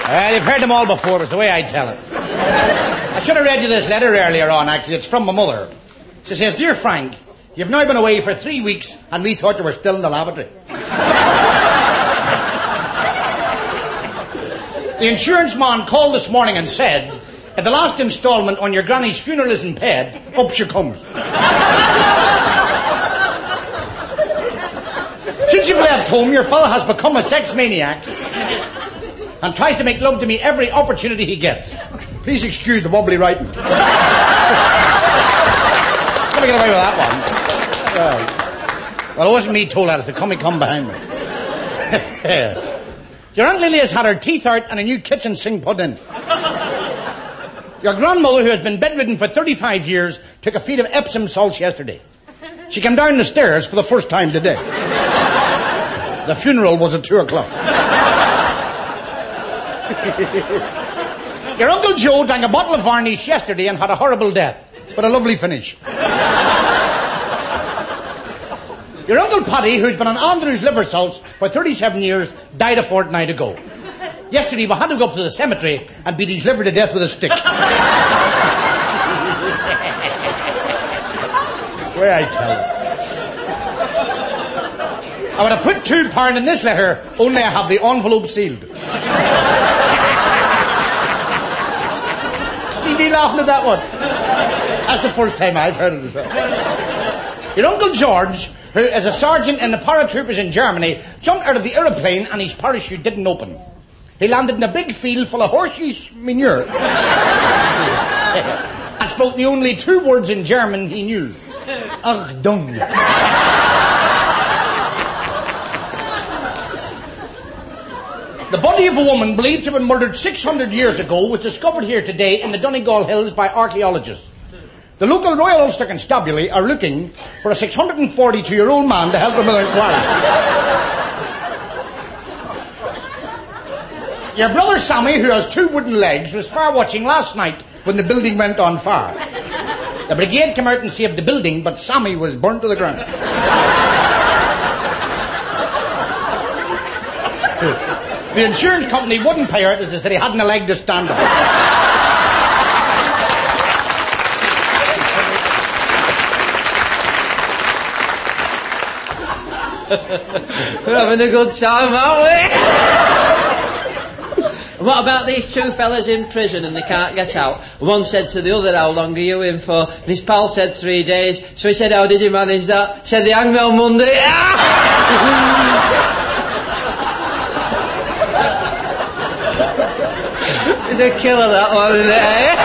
You've heard them all before. It's the way I tell it. I should have read you this letter earlier on, actually. It's from my mother. She says, Dear Frank, you've now been away for 3 weeks and we thought you were still in the lavatory. The insurance man called this morning and said, at the last instalment on your granny's funeral isn't paid, up she comes. Since you've left home, your fella has become a sex maniac and tries to make love to me every opportunity he gets. Please excuse the wobbly writing. Let me get away with that one. Well, it wasn't me told that, it's the come behind me. Your Aunt Lily has had her teeth out and a new kitchen sink put in. Your grandmother, who has been bedridden for 35 years, took a feed of Epsom salts yesterday. She came down the stairs for the first time today. The funeral was at 2 o'clock. Your Uncle Joe drank a bottle of varnish yesterday and had a horrible death, but a lovely finish. Your Uncle Paddy, who's been on Andrew's liver salts for 37 years, died a fortnight ago. Yesterday we had to go up to the cemetery and beat his liver to death with a stick. Where I tell you. I would have put £2 in this letter, only I have the envelope sealed. See me laughing at that one? That's the first time I've heard of it as well. Your Uncle George, who is a sergeant in the paratroopers in Germany, jumped out of the aeroplane and his parachute didn't open. He landed in a big field full of horses' manure. And spoke the only 2 words in German he knew. Achtung. The body of a woman believed to have been murdered 600 years ago was discovered here today in the Donegal Hills by archaeologists. The local Royal Ulster Constabulary are looking for a 642-year-old man to help them with their inquiry. Your brother Sammy, who has 2 wooden legs, was fire watching last night when the building went on fire. The brigade came out and saved the building, but Sammy was burnt to the ground. The insurance company wouldn't pay out as they said he hadn't a leg to stand on. We're having a good time, aren't we? What about these 2 fellas in prison and they can't get out? One said to the other, how long are you in for? And his pal said 3 days. So he said, how did you manage that? He said, they hanged me on Monday. It's a killer, that one, isn't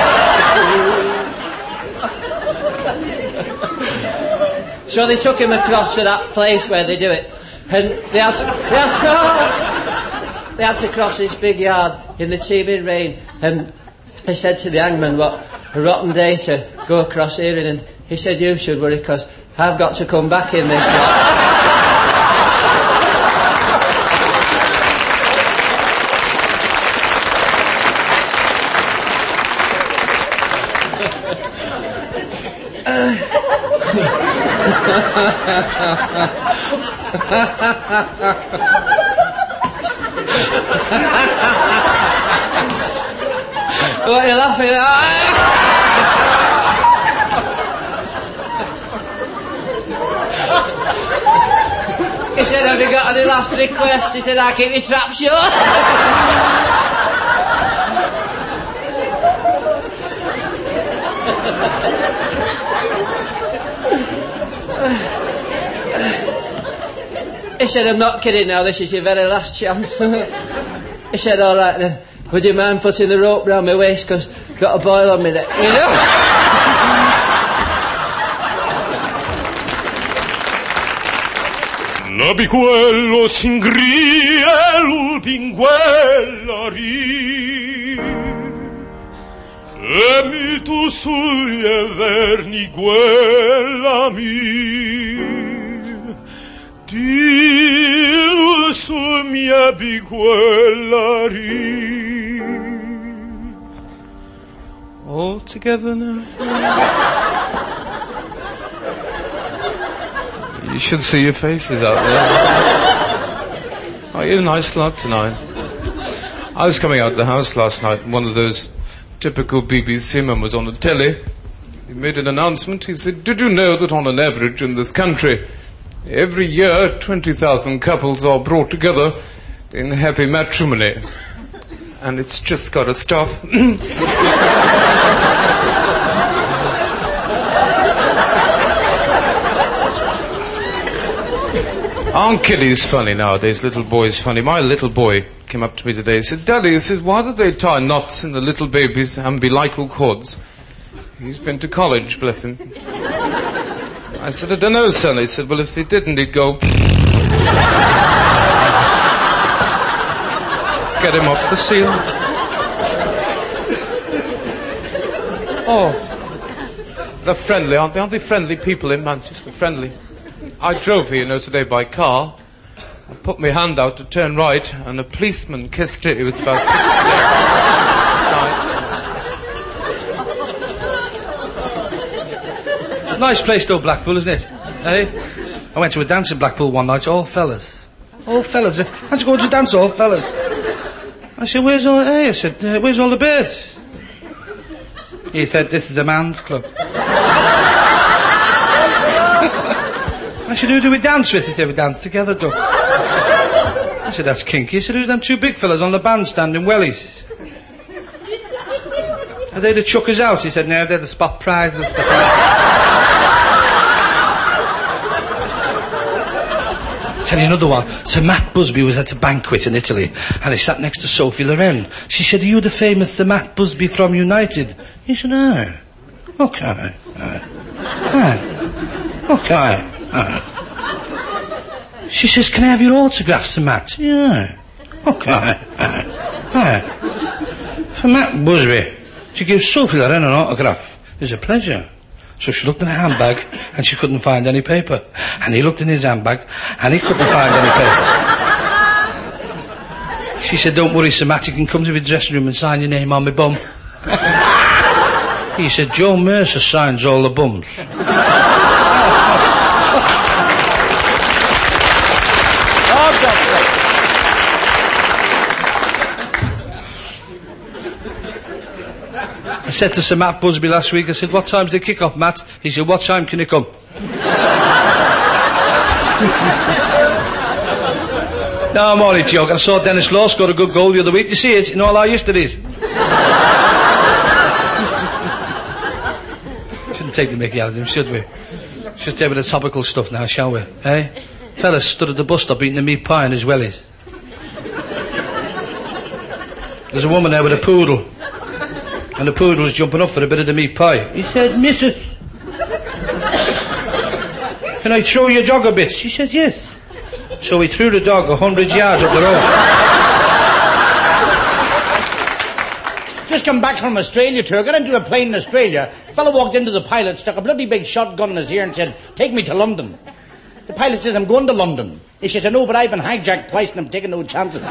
it? So they took him across to that place where they do it. And they had to cross this big yard in the teeming rain. And he said to the hangman, what a rotten day to go across here. And he said, you should worry, because I've got to come back in this lot. What are you laughing at? He said, have you got any last requests? He said, I'll keep your trap shut. He said, I'm not kidding now, this is your very last chance. He said, all right then, would you mind putting the rope round my waist, because I've got a boil on me neck, you know? Nabiquello s'ingrielo pinguellari e mi tu sugli verni quella mi Dio su mia biquellari. All together now. You should see your faces out there. Oh, you're a nice lad tonight. I was coming out of the house last night and one of those typical BBC men was on the telly. He made an announcement. He said, "Did you know that on an average in this country, every year 20,000 couples are brought together in happy matrimony? And it's just got to stop." Aren't kiddies funny nowadays? Little boys funny. My little boy came up to me today. He said, "Daddy," he says, "why do they tie knots in the little baby's umbilical cords?" He's been to college, bless him. I said, "I don't know, son." He said, "Well, if they didn't, he'd go..." Get him off the seal. Oh, they're friendly, aren't they? Aren't they friendly people in Manchester? Friendly. I drove here, today by car. I put my hand out to turn right, and a policeman kissed it. It was about 50 It's a nice place, though, Blackpool, isn't it? Eh? I went to a dance in Blackpool one night, all fellas. All fellas. How'd you go to dance, all fellas? I said, "Where's all... Hey," I said, "where's all the birds?" He said, "This is a man's club." I said, "Who do we dance with?" He said, "We dance together, though." I said, "That's kinky." He said, "Who's them two big fellas on the bandstand in Wellies?" Are they the chuckers out? He said, "No, they're the spot prize and stuff like that." Tell you another one. Sir Matt Busby was at a banquet in Italy and he sat next to Sophie Loren. She said, "Are you the famous Sir Matt Busby from United?" He said, "Ah, okay. Okay. She says, "Can I have your autograph, Sir Matt?" "Yeah. Okay. For Matt Busby to give Sophie Loren an autograph is a pleasure." So she looked in her handbag and she couldn't find any paper. And he looked in his handbag and he couldn't find any paper. She said, "Don't worry, Sir Matt, you can come to the dressing room and sign your name on my bum." He said, "Joe Mercer signs all the bums." I said to Sir Matt Busby last week, I said, "What time's the kick-off, Matt?" He said, "What time can you come?" No, I'm only joking. I saw Dennis Law score a good goal the other week. Did you see it in all our yesterday's? Shouldn't take the mickey out of him, should we? Should stay with the topical stuff now, shall we? Eh? Fellas stood at the bus stop eating a meat pie in his wellies. There's a woman there with a poodle. And the poodle was jumping up for a bit of the meat pie. He said, "Missus, can I throw your dog a bit?" She said, "Yes." So he threw the dog 100 yards up the road. Just come back from Australia tour, got into a plane in Australia. A fellow walked into the pilot, stuck a bloody big shotgun in his ear and said, "Take me to London." The pilot says, "I'm going to London." He says, "I know, but I've been hijacked twice and I'm taking no chances."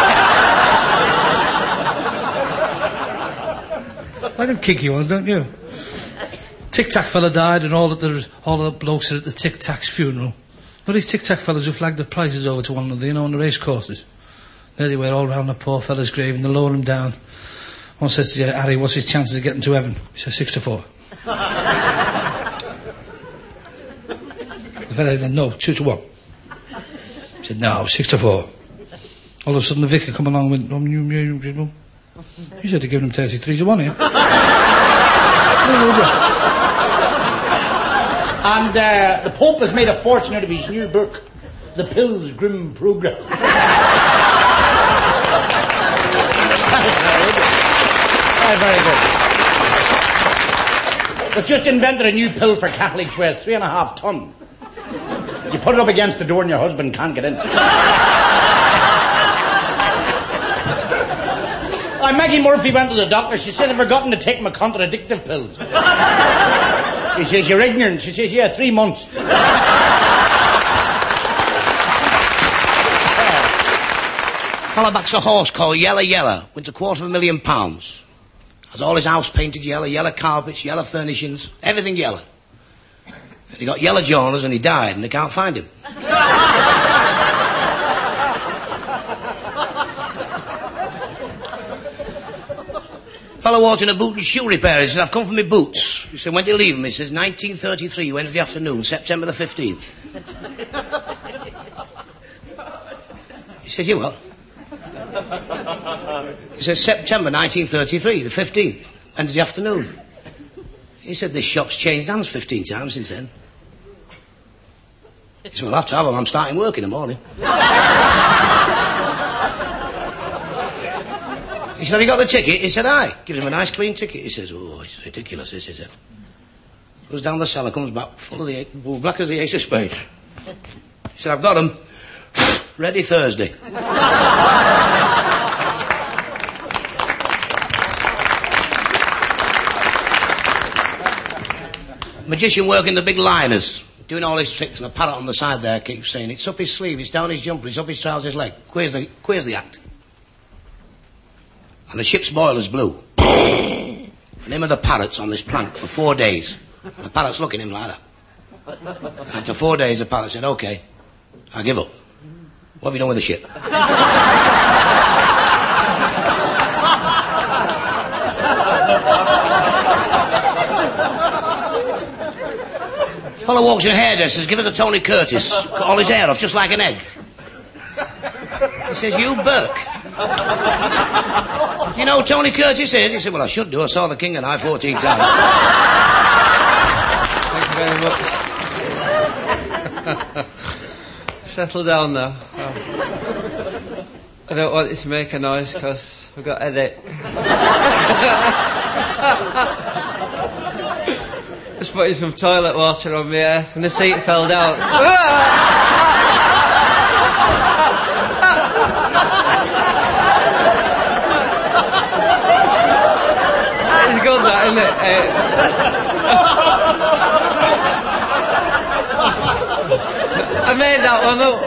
Like them kinky ones, don't you? Tic Tac fella died and all the blokes are at the Tic Tac's funeral. Well, these Tic Tac fellas who flagged the prices over to one another, on the race courses. There they were, all round the poor fella's grave and they lower him down. One says to Harry, "What's his chances of getting to heaven?" He says, 6 to 4. The fella said, "No, 2 to 1. He said, "No, 6 to 4. All of a sudden the vicar come along and went, "You should have given him 33 to 1 here." And the Pope has made a fortune out of his new book, The Pills Grim Progress. Very good. They've just invented a new pill for Catholics where it's 3.5 ton. You put it up against the door and your husband can't get in. Maggie Murphy went to the doctor. She said, "I've forgotten to take my contradictive pills." He says, "You're ignorant." She says, "Yeah, 3 months." Fella backs a horse called Yellow Yellow, wins £250,000. Has all his house painted yellow, yellow carpets, yellow furnishings, everything yellow. And he got yellow jaundice and he died and they can't find him. Fellow walked in a boot and shoe repair. He said, I've come for my boots. He said, when do you leave them? He says, 1933, Wednesday afternoon, September the 15th. He says, you what? He says, September 1933, the 15th, Wednesday afternoon. He said, this shop's changed hands 15 times since then. He said, well, I'll have to have them. I'm starting work in the morning. He said, have you got the ticket? He said, aye. Gives him a nice clean ticket. He says, oh, it's ridiculous, this, he said. Goes down the cellar, comes back full of the black as the ace of spades. He said, I've got them. Ready Thursday. Magician working the big liners, doing all his tricks, and a parrot on the side there keeps saying, it's up his sleeve, it's down his jumper, it's up his trousers leg. Queers the act. And the ship's boiler's blue. And him and the parrot's on this plank for 4 days. And the parrot's looking at him like that. After 4 days, the parrot said, OK, I give up. What have you done with the ship? Fellow walks in a hairdresser's, give us a Tony Curtis. Cut all his hair off just like an egg. He says, you Burke. You know who Tony Curtis is? He said, well, I should do. I saw the King and I 14 times. Thank you very much. Settle down now. I don't want you to make a noise because I've got a headache. Just putting some toilet water on me hair and the seat fell down. It's good that, isn't it? I made that one up.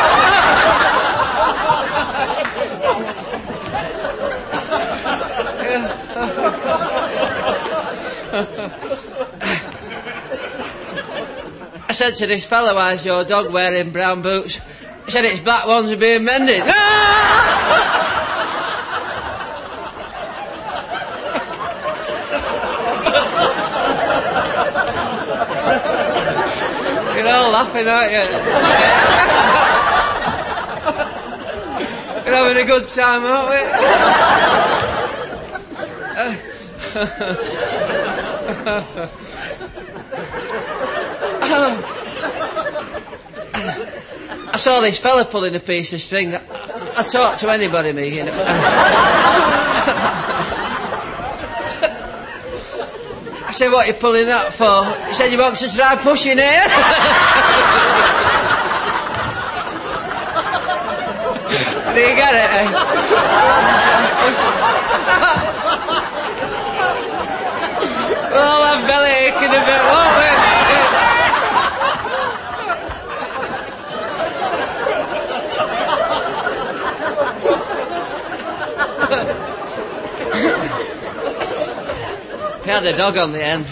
I said to this fellow, why is your dog wearing brown boots? He said, its black ones are being mended. You're all laughing, aren't you? We're having a good time, aren't we? I saw this fella pulling a piece of string. I talk to anybody, me, you know. I said, what are you pulling that for? He said, you want to try pushing here? Do you get it, eh? We'll all have belly aching a bit, won't we? He had a dog on the end.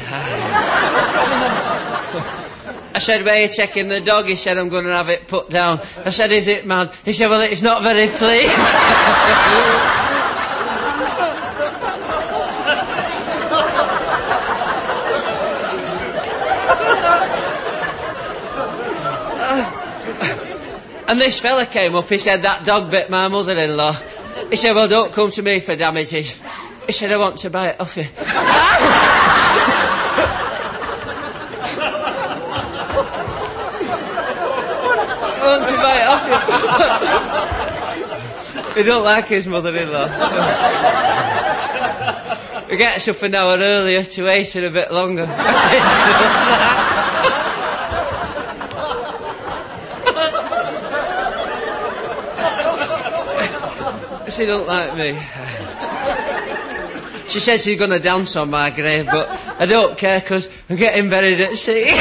I said, where are you checking the dog? He said, I'm going to have it put down. I said, is it mad? He said, well, it's not very pleased. And this fella came up, he said, that dog bit my mother-in-law. He said, well, don't come to me for damages. He said, I want to buy it off you. I want to buy it off you. He don't like his mother-in-law. He gets up an hour earlier to wait her a bit longer. She don't like me. She says she's going to dance on my grave, but I don't care because I'm getting buried at sea.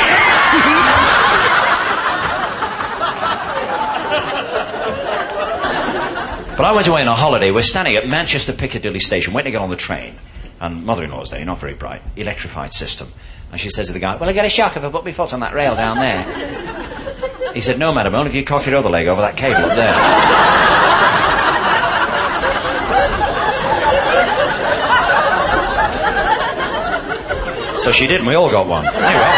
But I went away on a holiday. We're standing at Manchester Piccadilly station, waiting to get on the train. And mother-in-law's there, not very bright, electrified system. And she said to the guy, well, I get a shock if I put my foot on that rail down there. He said, no, madam, only if you cock your other leg over that cable up there. So she did, and we all got one. Anyway.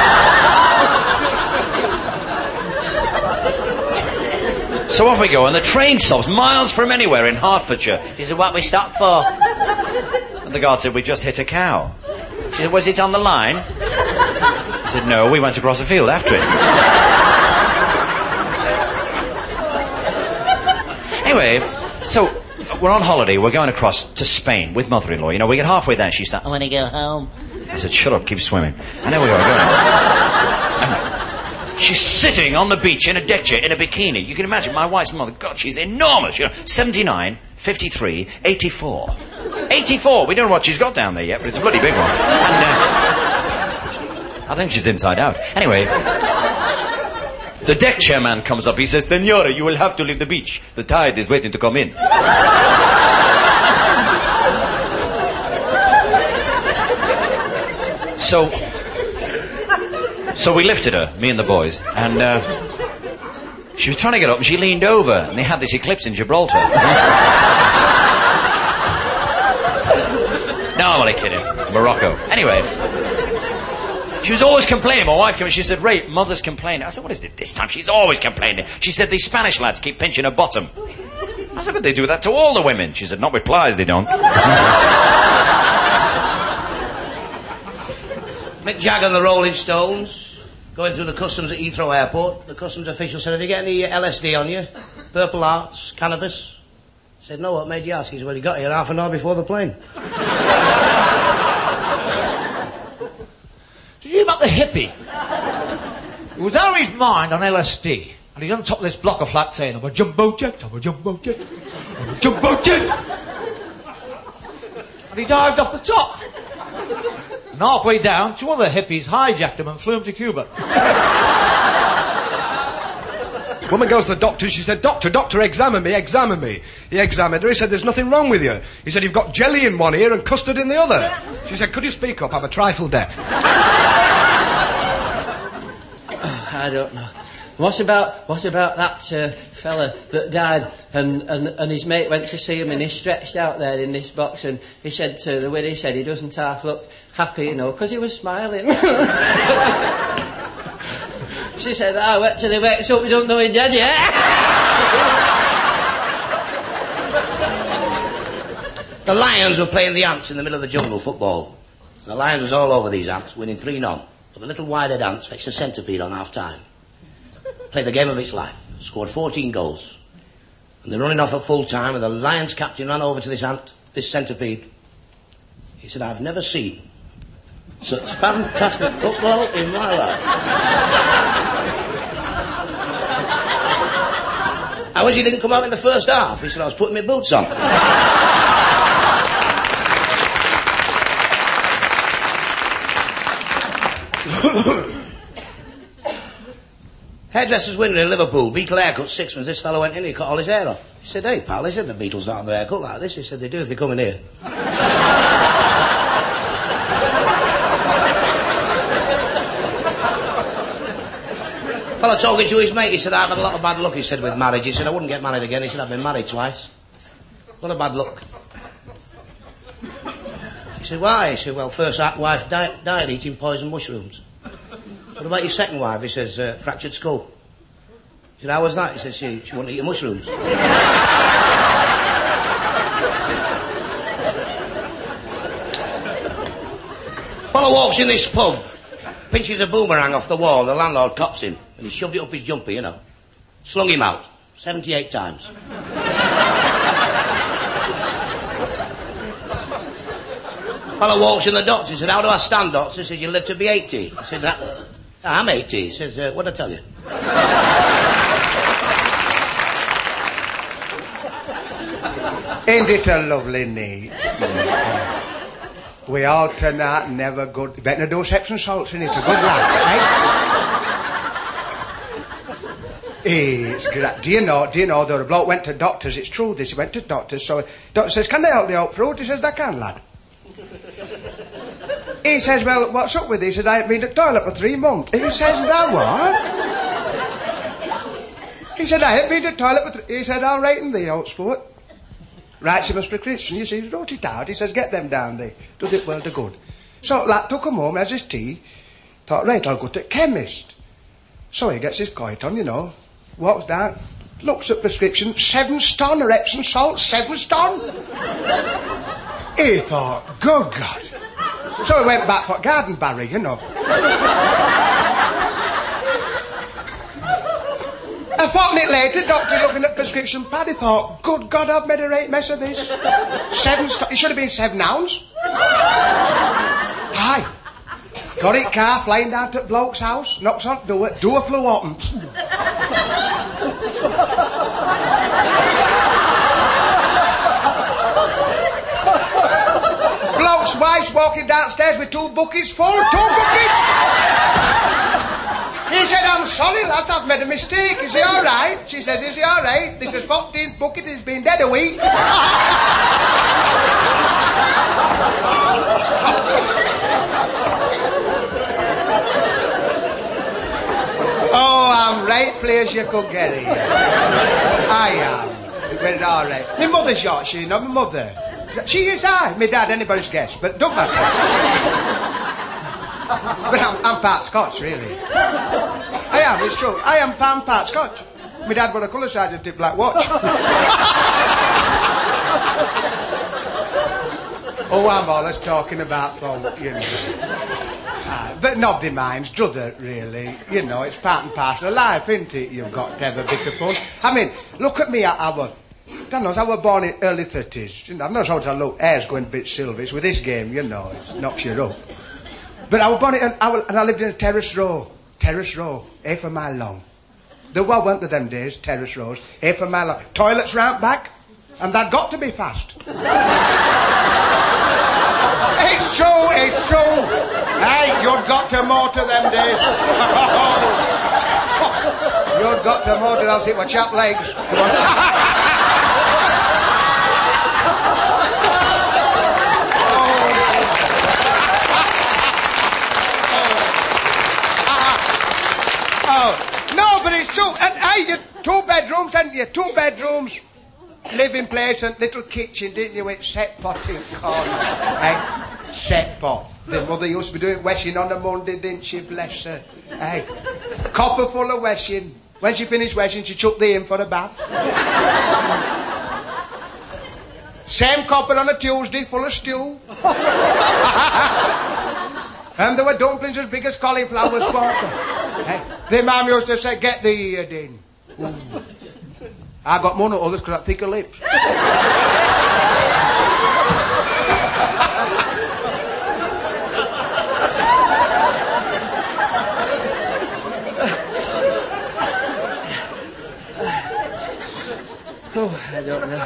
So off we go, and the train stops miles from anywhere in Hertfordshire. She said, what we stopped for? And the guard said, we just hit a cow. She said, was it on the line? I said, no, we went across the field after it. Anyway, so we're on holiday, we're going across to Spain with mother-in-law. You know, we get halfway there, she said, I want to go home. I said, shut up, keep swimming. And there we are, going. She's sitting on the beach in a deck chair, in a bikini. You can imagine my wife's mother, God, she's enormous, you know, 79, 53, 84. 84, we don't know what she's got down there yet, but it's a bloody big one. And, I think she's inside out. Anyway, the deck chairman comes up. He says, Senora, you will have to leave the beach. The tide is waiting to come in. So we lifted her, me and the boys, and she was trying to get up, and she leaned over, and they had this eclipse in Gibraltar. No, I'm only kidding. Morocco. Anyway, she was always complaining. My wife came and she said, Ray, mother's complaining. I said, what is it this time? She's always complaining. She said, these Spanish lads keep pinching her bottom. I said, but they do that to all the women. She said, not with pliers, they don't. Mick Jagger and the Rolling Stones, going through the customs at Heathrow Airport. The customs official said, have you got any LSD on you? Purple hearts, cannabis? I said, no, what made you ask? He said, well, he got here half an hour before the plane. Did you hear about the hippie? He was out of his mind on LSD, and he's on top of this block of flats saying, I'm a jumbo jet, I'm a jumbo jet, I'm a jumbo jet. And he dived off the top. And halfway down, two other hippies hijacked him and flew him to Cuba. Woman goes to the doctor, she said, Doctor, examine me. He examined her, he said, there's nothing wrong with you. He said, you've got jelly in one ear and custard in the other. She said, could you speak up? I'm a trifle deaf. I don't know. What about that fella that died and his mate went to see him and he's stretched out there in this box and he said to the widow, he said he doesn't half look happy, you know, because he was smiling. She said, wait till he wakes up, we don't know he's dead yet. The Lions were playing the Ants in the middle of the jungle, football. The Lions was all over these Ants, winning 3-0. But the little wide-head Ants fetched a centipede on half-time. Played the game of its life, scored 14 goals. And they're running off at full time, and the Lions captain ran over to this ant, this centipede. He said, I've never seen such fantastic football in my life. I wish he didn't come out in the first half. He said, I was putting my boots on. Hairdresser's window in Liverpool, Beetle haircut, sixpence. This fellow went in, he cut all his hair off. He said, hey, pal, they said the Beatles don't have their haircut like this. He said, they do if they come in here. Fellow talking to his mate, he said, I've had a lot of bad luck, he said, with marriage. He said, I wouldn't get married again. He said, I've been married twice. What a bad luck. He said, why? He said, well, first wife died eating poison mushrooms. What about your second wife? He says, fractured skull. He said, how was that? He said, she wouldn't eat your mushrooms. Fellow walks in this pub, pinches a boomerang off the wall, the landlord cops him, and he shoved it up his jumper, you know. Slung him out 78 times. Fellow walks in the doctor, he said, how do I stand, doctor? He said, you live to be 80. He says, I'm 80. He says, what'd I tell you? Ain't it a lovely night? We all turn out never good. You better do Epsom salts in it. A good laugh, right? It's great. Do you know, the bloke went to doctors. It's true this. He went to doctors. So doctor says, can they help you out fruit? He says, they can, lad. He says, well, what's up with it? He said, I haven't been to the toilet for 3 months. He says, that what? He said, I haven't been to the toilet for He said, I'll rate in the old sport. Writes him a prescription. You see, he wrote it out. He says, get them down there. Does it world of good. So lad took him home, has his tea. Thought, right, I'll go to the chemist. So he gets his coat on, you know. Walks down, looks at prescription, 7 stone of Epsom salt, 7 stone. He thought, good God. So he went back for garden barry, you know. A fortnight later, doctor looking at prescription pad, he thought, good God, I've made a right mess of this. 7 stone, it should have been 7 ounce. Aye. Got it car, flying down to the bloke's house, knocks on the door flew open. Bloke's wife's walking downstairs with 2 buckets full, 2 buckets! He said, I'm sorry, lads, I've made a mistake. Is he all right? She says, is he all right? This is 14th bucket, he's been dead a week. Oh, I'm right pleased you could get it. I am. Well, all right. My mother's Yorkshire, you know, my mother. She is I. My dad, anybody's guess, but don't matter. But I'm part Scotch, really. I am, it's true. I am part Scotch. My dad wore a colour sergeant in black watch. Oh, I'm always talking about folk, you know. But nobody minds, druther, really. You know, it's part and parcel of life, isn't it? You've got to have a bit of fun. I mean, look at me, I was born in early 30s. You know, I'm not sure how to look, hair's going a bit silver. It's with this game, you know, it knocks you up. But I was born and I lived in a terrace row, half a mile long. There weren't there them days, terrace rows, half a mile long. Toilets round back, and that got to be fast. It's true. Hey, you'd got to motor them days. You'd got to motor, else it were chap legs. No, but it's true. And hey, you 2 bedrooms, hadn't you? 2 bedrooms, living place and little kitchen, didn't you? With set pot in corner. Hey, set pot. The mother used to be doing washing on a Monday, didn't she? Bless her. Hey, copper full of washing. When she finished washing, she chucked the in for a bath. Same copper on a Tuesday, full of stew. And there were dumplings as big as cauliflowers, water. Hey, the mum used to say, get the ear in. Ooh. I got more than others because I got thicker lips. Oh, I don't know.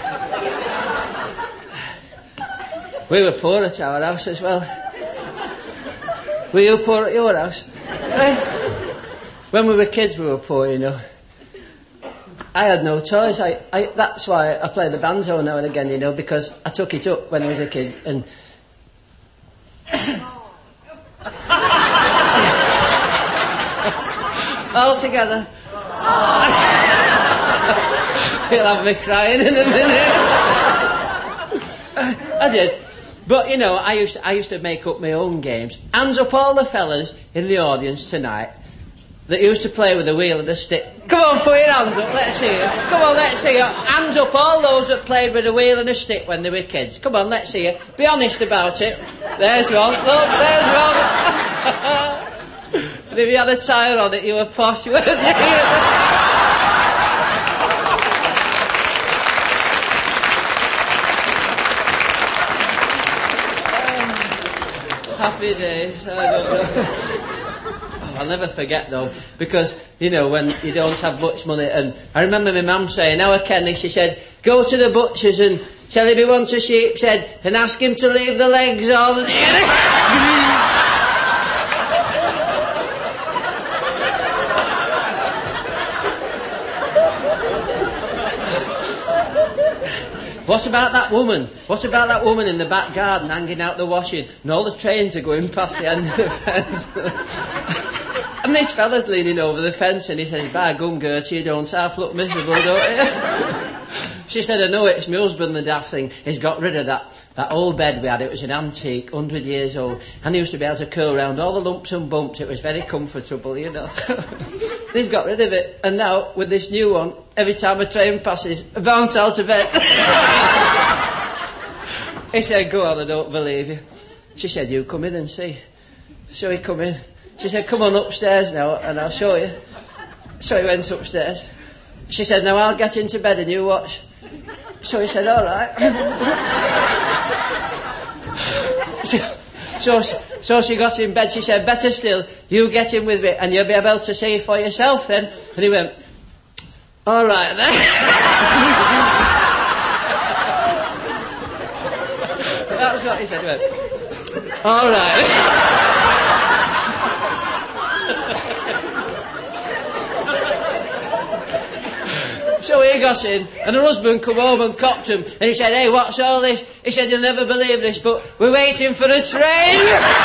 We were poor at our house as well. Were you poor at your house? Eh? When we were kids, we were poor, you know. I had no choice. That's why I play the banjo now and again, you know, because I took it up when I was a kid and... All together. You'll have me crying in a minute. I did. But, you know, I used to make up my own games. Hands up all the fellas in the audience tonight that used to play with a wheel and a stick. Come on, put your hands up, let's see you. Come on, let's see you. Hands up all those that played with a wheel and a stick when they were kids. Come on, let's see you. Be honest about it. There's one. Look, there's one. And if you had a tyre on it, you were posh, weren't you? Happy days, I don't know. I'll never forget though, because, you know, when you don't have much money, and I remember my mum saying, "Now, Kenny," she said, "go to the butcher's and tell him he wants a sheep's head and ask him to leave the legs on." What about that woman? What about that woman in the back garden hanging out the washing and all the trains are going past the end of the fence? And this fella's leaning over the fence and he says, "By gum, Gertie, you don't half look miserable, don't you?" She said, I know it's my husband, the daft thing. He's got rid of that old bed we had. It was an antique, 100 years old. And he used to be able to curl round all the lumps and bumps. It was very comfortable, you know. He's got rid of it. And now, with this new one, every time a train passes, I bounce out of bed. He said, go on, I don't believe you. She said, you come in and see. So he come in. She said, come on upstairs now and I'll show you. So he went upstairs. She said, now I'll get into bed and you watch. So he said, all right. So she got in bed. She said, better still, you get in with me and you'll be able to see for yourself then. And he went, all right then. That's what he said. He went, all right. So he got in, and her husband come home and copped him, and he said, hey, what's all this? He said, you'll never believe this, but we're waiting for a train.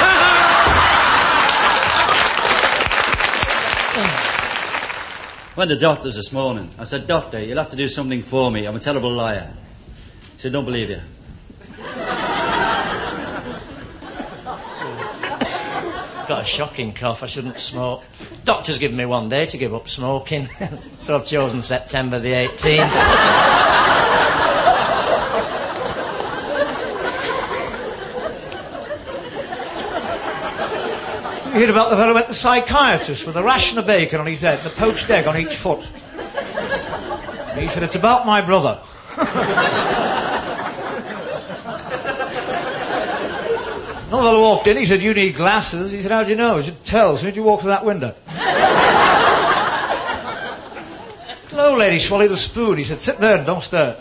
Went to the doctor's this morning. I said, doctor, you'll have to do something for me. I'm a terrible liar. He said, don't believe you. Got a shocking cough. I shouldn't smoke. Doctor's given me 1 day to give up smoking. So I've chosen September the 18th. You heard about the fellow who went to the psychiatrist with a ration of bacon on his head and a poached egg on each foot. He said, it's about my brother. Another fellow walked in, he said, you need glasses. He said, how do you know? He said, tell, as soon as you walk through that window. Hello, lady, swallowed a spoon. He said, sit there and don't stir.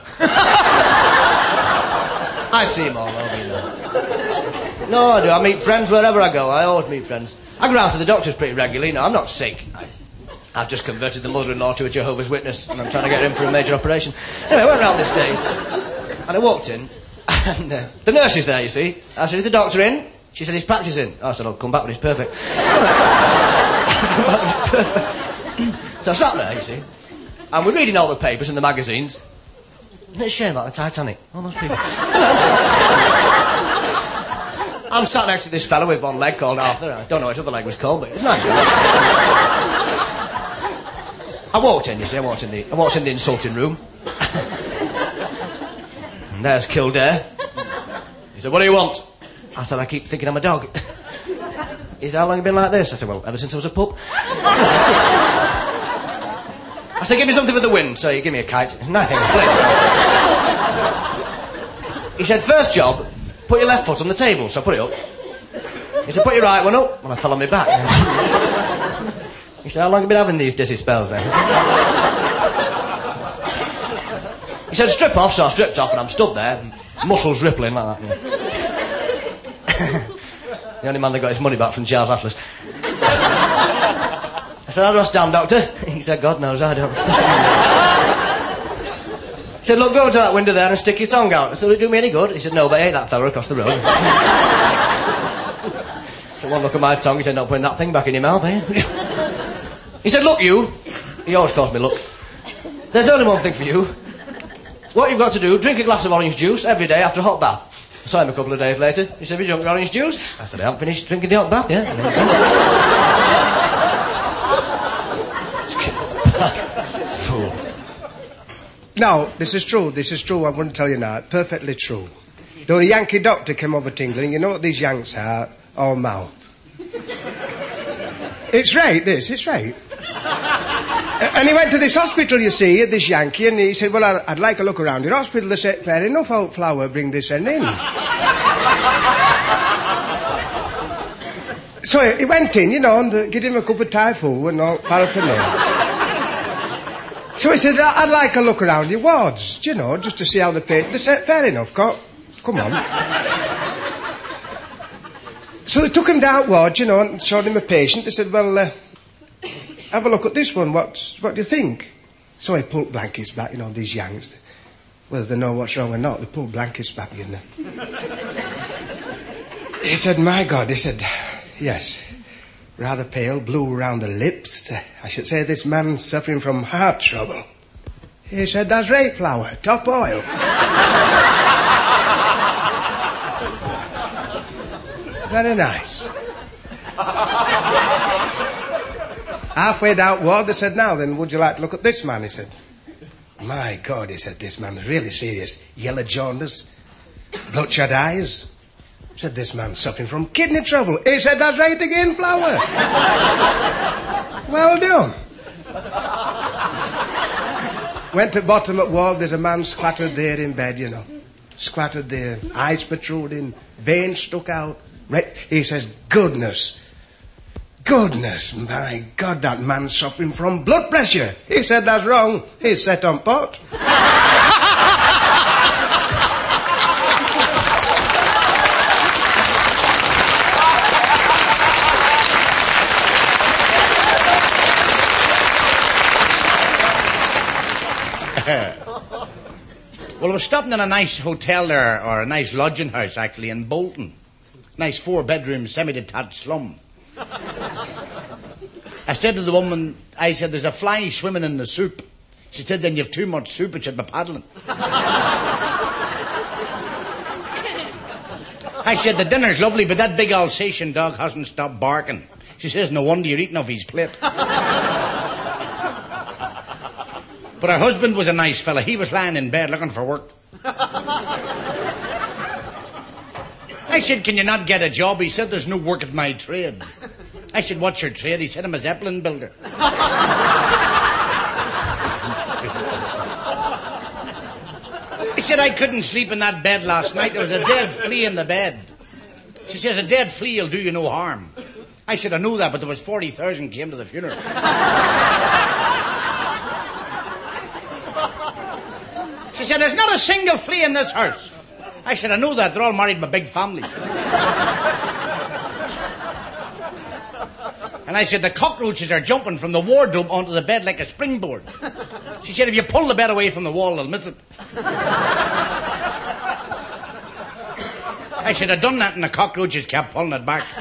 I see him all over, you know. No, I do. I meet friends wherever I go. I always meet friends. I go round to the doctors pretty regularly. You know, I'm not sick. I've just converted the mother-in-law to a Jehovah's Witness, and I'm trying to get her in for a major operation. Anyway, I went round this day, and I walked in, and the nurse is there, you see. I said, is the doctor in? She said, he's practising. I said, I'll come back when he's perfect. So I sat there, you see, and we're reading all the papers and the magazines. Isn't it a shame about the Titanic? All those people. I'm sat next to this fellow with one leg called Arthur. I don't know what his other leg was called, but it was nice. I walked in, you see, I walked in the insulting room. And there's Kildare. He said, what do you want? I said, I keep thinking I'm a dog. He said, how long have you been like this? I said, well, ever since I was a pup. I said, give me something for the wind. So he gave me a kite. Nothing. He said, first job, put your left foot on the table. So I put it up. He said, put your right one up. Well, I fell on my back. He said, how long have you been having these dizzy spells then? He said, strip off. So I stripped off and I'm stood there, muscles rippling like that. The only man that got his money back from Charles Atlas. I said, how do I stand, doctor? He said, God knows, I don't. He said, look, go to that window there and stick your tongue out. I said, will it do me any good? He said, no, but I ate that fella across the road. So one look at my tongue, he said, not putting that thing back in your mouth, eh? He said, look, you. He always calls me look. There's only one thing for you. What you've got to do, drink a glass of orange juice every day after a hot bath. I saw him a couple of days later. He said, have you drunk your orange juice? I said, I haven't finished drinking the hot bath yet. Fool. No, this is true, I'm going to tell you now, perfectly true. Though the Yankee doctor came over to England, you know what these Yanks are? All mouth. It's right, it's right. And he went to this hospital, you see, this Yankee, and he said, well, I'd like a look around your hospital. They said, fair enough, old flower, bring this end in. So he went in, you know, and give him a cup of Thai food and all paraphernalia. So he said, I'd like a look around your wards, you know, just to see how the patient... They said, fair enough, come on. So they took him down wards, you know, and showed him a patient. They said, well, have a look at this one, what do you think? So he pulled blankets back, you know, these Yanks. Whether they know what's wrong or not, they pulled blankets back, you know. He said, my God, he said, yes, rather pale, blue around the lips. I should say this man's suffering from heart trouble. He said, that's right, Flower, top oil. Very nice. Halfway down Ward, they said, now then, would you like to look at this man? He said, my God, he said, this man's really serious. Yellow jaundice, bloodshot eyes. Said, this man's suffering from kidney trouble. He said, that's right again, Flower. Well done. Went to bottom at Ward, there's a man squatted there in bed, you know. Squatted there, eyes protruding, veins stuck out. He says, goodness, my God, that man's suffering from blood pressure. He said, that's wrong. He's set on pot. Well, I was stopping in a nice hotel there, or a nice lodging house, actually, in Bolton. Nice 4-bedroom, semi-detached slum. I said to the woman, I said, there's a fly swimming in the soup. She said, then you've too much soup, it should be paddling. I said, the dinner's lovely, but that big Alsatian dog hasn't stopped barking. She says, no wonder you're eating off his plate. But her husband was a nice fella. He was lying in bed looking for work. I said, can you not get a job? He said, there's no work at my trade. I said, what's your trade? He said, I'm a Zeppelin builder. I said, I couldn't sleep in that bed last night. There was a dead flea in the bed. She says, a dead flea will do you no harm. I said, I knew that, but there was 40,000 came to the funeral. She said, there's not a single flea in this house. I said, I know that. They're all married in a big family. And I said, the cockroaches are jumping from the wardrobe onto the bed like a springboard. She said, if you pull the bed away from the wall, they'll miss it. I should have done that, and the cockroaches kept pulling it back.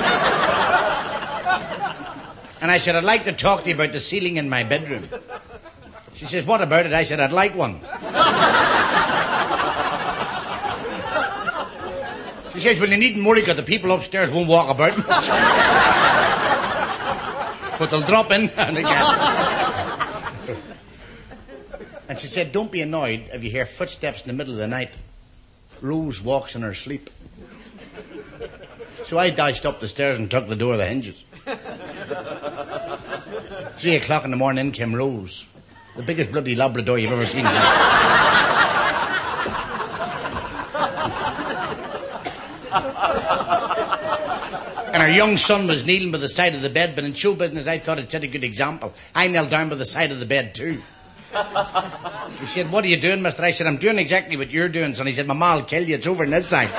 And I said, I'd like to talk to you about the ceiling in my bedroom. She says, what about it? I said, I'd like one. She says, well, you needn't worry because the people upstairs won't walk about much. But they'll drop in and again. And she said, don't be annoyed if you hear footsteps in the middle of the night. Rose walks in her sleep. So I dashed up the stairs and took the door of the hinges. 3 o'clock in the morning, in came Rose. The biggest bloody Labrador you've ever seen. And her young son was kneeling by the side of the bed, but in show business I thought it set a good example. I knelt down by the side of the bed too. He said, what are you doing, mister? I said, I'm doing exactly what you're doing, son. He said, Mama, I'll kill you. It's over on this side.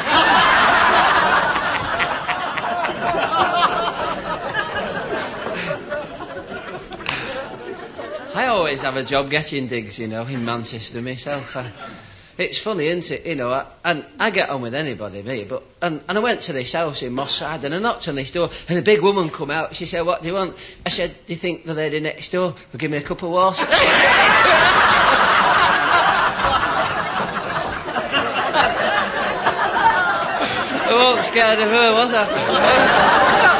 I always have a job getting digs, you know, in Manchester myself. It's funny, isn't it? You know, and I get on with anybody, me, but... And I went to this house in Moss Side, and I knocked on this door, and a big woman come out. She said, what do you want? I said, do you think the lady next door will give me a cup of water? I wasn't scared of her, was I?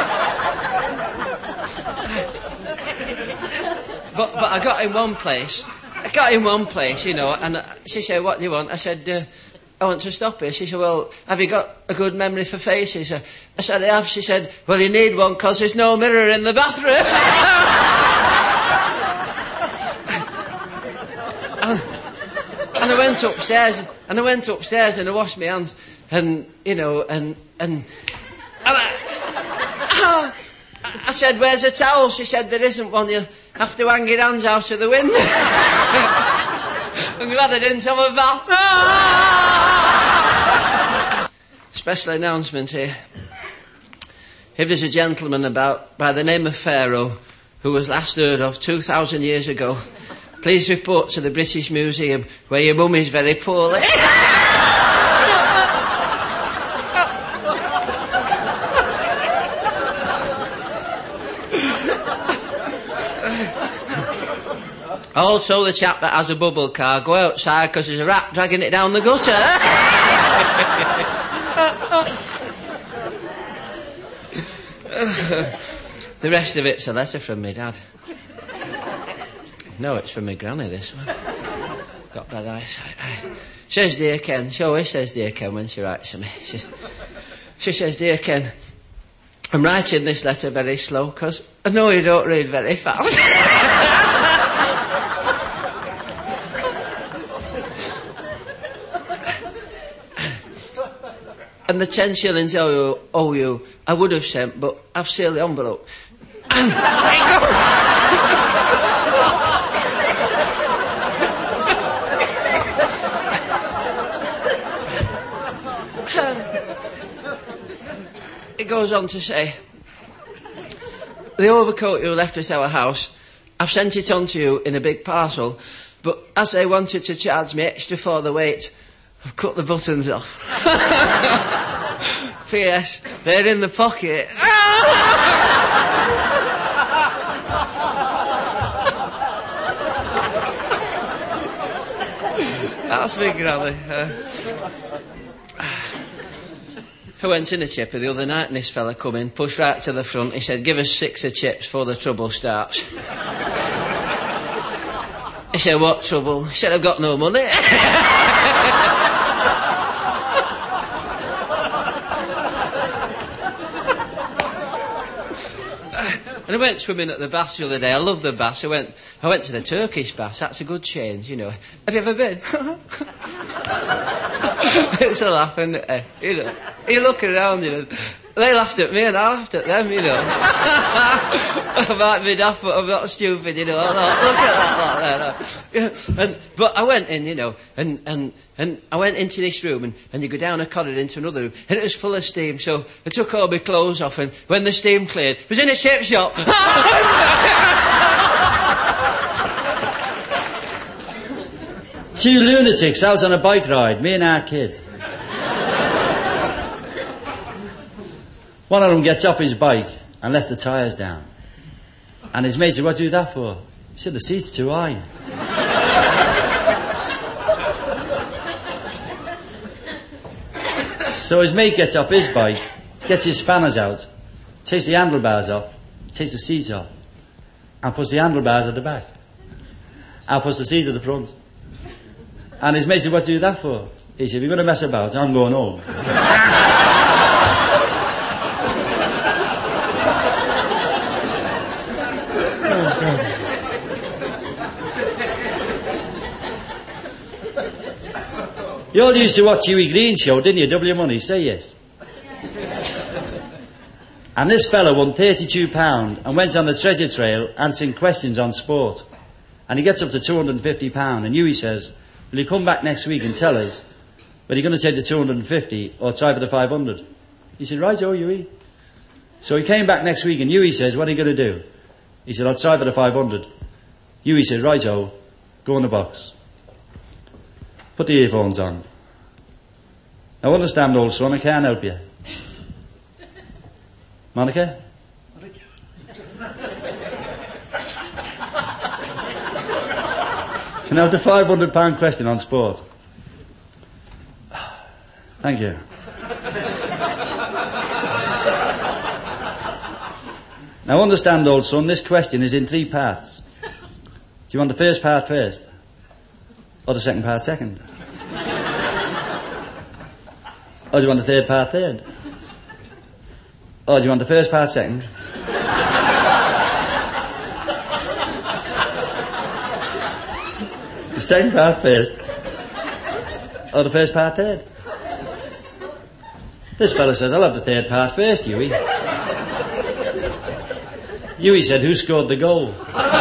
But I got in one place, you know, and she said, what do you want? I said, I want to stop here. She said, well, have you got a good memory for faces? I said, I have. She said, well, you need one because there's no mirror in the bathroom. and I went upstairs, and I washed my hands, and, you know, and I said, where's a towel? She said, there isn't one. You have to hang your hands out of the window. I'm glad I didn't have a bath. Special announcement here. If there's a gentleman about by the name of Pharaoh who was last heard of 2,000 years ago, please report to the British Museum where your mum is very poorly. Also, the chap that has a bubble car, go outside because there's a rat dragging it down the gutter. The rest of it's a letter from me dad. No, it's from my granny, this one. Got bad eyesight. Says, dear Ken, she always says dear Ken when she writes to me. She says, dear Ken, I'm writing this letter very slow because I know you don't read very fast. And the 10 shillings I owe you, I would have sent, but I've sealed the envelope. It goes on to say, the overcoat you left at our house, I've sent it on to you in a big parcel, but as they wanted to charge me extra for the weight, I've cut the buttons off. P.S. They're in the pocket. That's big, granny. I went in a chippy the other night and this fella come in, pushed right to the front. He said, give us 6 of chips before the trouble starts. I said, what trouble? He said, I've got no money. And I went swimming at the baths the other day. I love the baths. I went to the Turkish baths. That's a good change, you know. Have you ever been? It's a laugh, isn't it? You know, you look around, you know. They laughed at me and I laughed at them, you know. I might be daft, but I'm not stupid, you know. Look at that. But I went in, you know, and I went into this room and you go down a corridor into another room and it was full of steam, so I took all my clothes off and when the steam cleared, it was in a chip shop. 2 lunatics out on a bike ride, me and our kid. One of them gets off his bike and lets the tyres down. And his mate said, what do you do that for? He said, the seat's too high. So his mate gets off his bike, gets his spanners out, takes the handlebars off, takes the seat off, and puts the handlebars at the back. And puts the seat at the front. And his mate said, what do you do that for? He said, if you're going to mess about, I'm going home. You all used to watch Huey Green's show, didn't you? Double Your Money, say yes. And this fella won £32 and went on the treasure trail answering questions on sport. And he gets up to £250 and Huey says, will you come back next week and tell us whether you're going to take the 250 or try for the 500? He said, right, Huey. So he came back next week and Huey says, what are you going to do? He said, I'll try for the 500. Huey said, right, go in the box. Put the earphones on. Now understand, old son, I can't help you. Monica? So now the £500 question on sport. Thank you. Now understand, old son, this question is in 3 parts. Do you want the first part first? Or the second part second? Or do you want the third part third? Or do you want the first part second? The second part first? Or the first part third? This fella says, I'll have the third part first, Huey. Huey said, who scored the goal?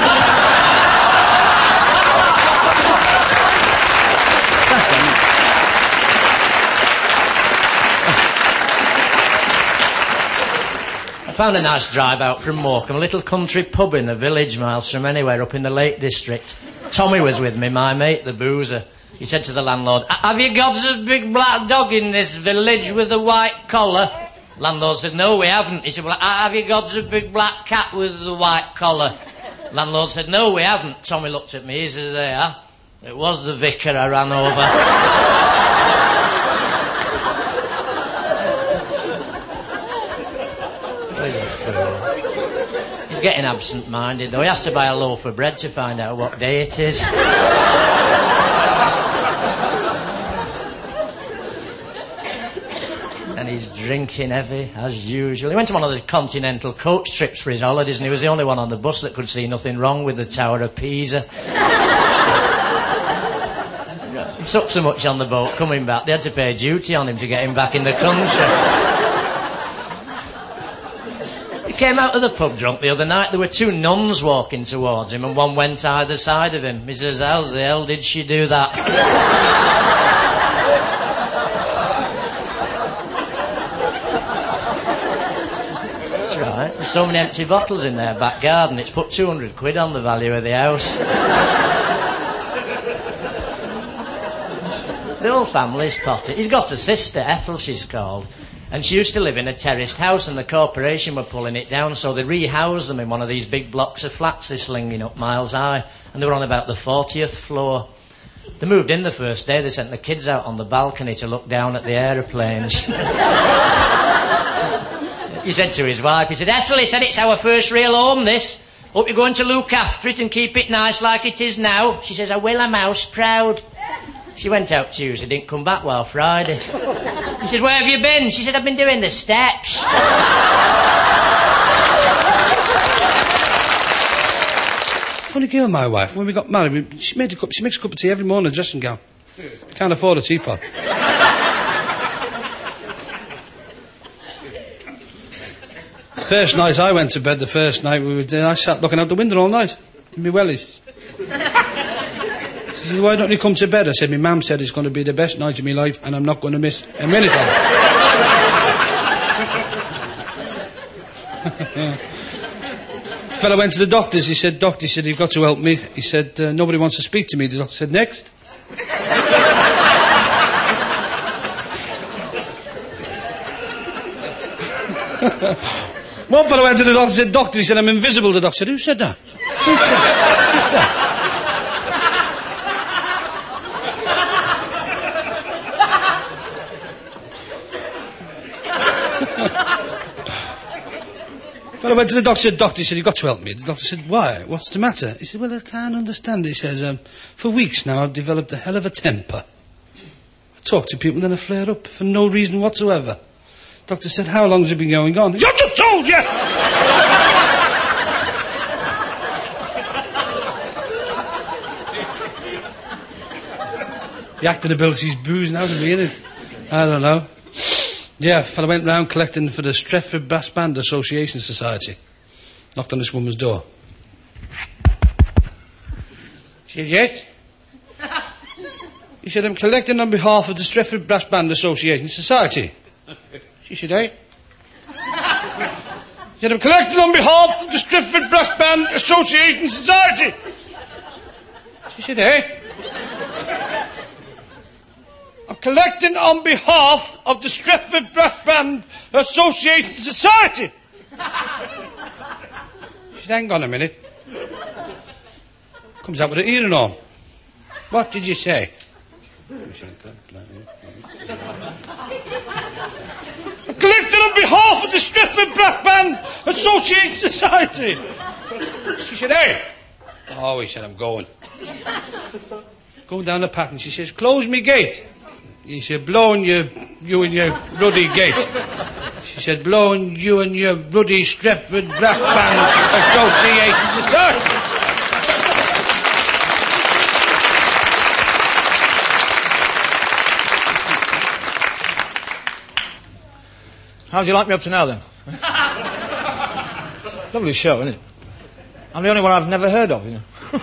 I found a nice drive out from Morecambe, a little country pub in the village, miles from anywhere, up in the Lake District. Tommy was with me, my mate, the boozer. He said to the landlord, have you got a big black dog in this village with a white collar? Landlord said, no, we haven't. He said, well, have you got a big black cat with a white collar? Landlord said, no, we haven't. Tommy looked at me, he says, there. It was the vicar I ran over. He's a fool. He's getting absent-minded, though. He has to buy a loaf of bread to find out what day it is. And he's drinking heavy, as usual. He went on one of the continental coach trips for his holidays, and he was the only one on the bus that could see nothing wrong with the Tower of Pisa. He sucked so much on the boat coming back, they had to pay duty on him to get him back in the country. He came out of the pub drunk the other night. There were two nuns walking towards him, and one went either side of him. He says, how the hell did she do that? That's right. There's so many empty bottles in their back garden, it's put 200 quid on the value of the house. The whole family's potted. He's got a sister, Ethel she's called, and she used to live in a terraced house, and the corporation were pulling it down, so they rehoused them in one of these big blocks of flats they're slinging up miles high, and they were on about the 40th floor. They moved in the first day, they sent the kids out on the balcony to look down at the aeroplanes. He said to his wife, he said, Ethel, he said, it's our first real home, this. Hope you're going to look after it and keep it nice like it is now. She says, I will, I'm house proud. She went out Tuesday, didn't come back while Friday. He said, where have you been? She said, I've been doing the steps. Funny girl, my wife. When we got married, she makes a cup of tea every morning in a dressing gown. Can't afford a teapot. First night I went to bed, the first night we were there, I sat looking out the window all night in my wellies. She said, why don't you come to bed? I said, my mum said it's going to be the best night of my life and I'm not going to miss a minute of it. Fella went to the doctors. He said, doctor, he said, you've got to help me. He said, nobody wants to speak to me. The doctor said, next. One fellow went to the doctor and said, doctor, he said, I'm invisible. The doctor said, who said that? Who said that? Well, I went to the doctor, said, doctor, he said, you've got to help me. The doctor said, why? What's the matter? He said, well, I can't understand it. He says, for weeks now I've developed a hell of a temper. I talk to people and then I flare up for no reason whatsoever. The doctor said, how long has it been going on? I just told you! The acting ability's boozing out of me, innit? I don't know. Yeah, a fella went round collecting for the Stretford Brass Band Association Society. Knocked on this woman's door. She said, yes? He said, I'm collecting on behalf of the Stretford Brass Band Association Society. She said, eh? He said, I'm collecting on behalf of the Stretford Brass Band Association Society. She said, eh? I'm collecting on behalf of the Stretford Brass Band Association Society. She said, hang on a minute. Comes out with her earring on. What did you say? I'm collecting on behalf of the Stretford Brass Band Association Society. She said, hey. Oh, he said, I'm going. Going down the path and she says, close me gate. He said, blowing you and your ruddy gate. She said, blowing you and your ruddy Stretford Brass Band Association Society. How do you like me up to now, then? Lovely show, isn't it? I'm the only one I've never heard of, you know.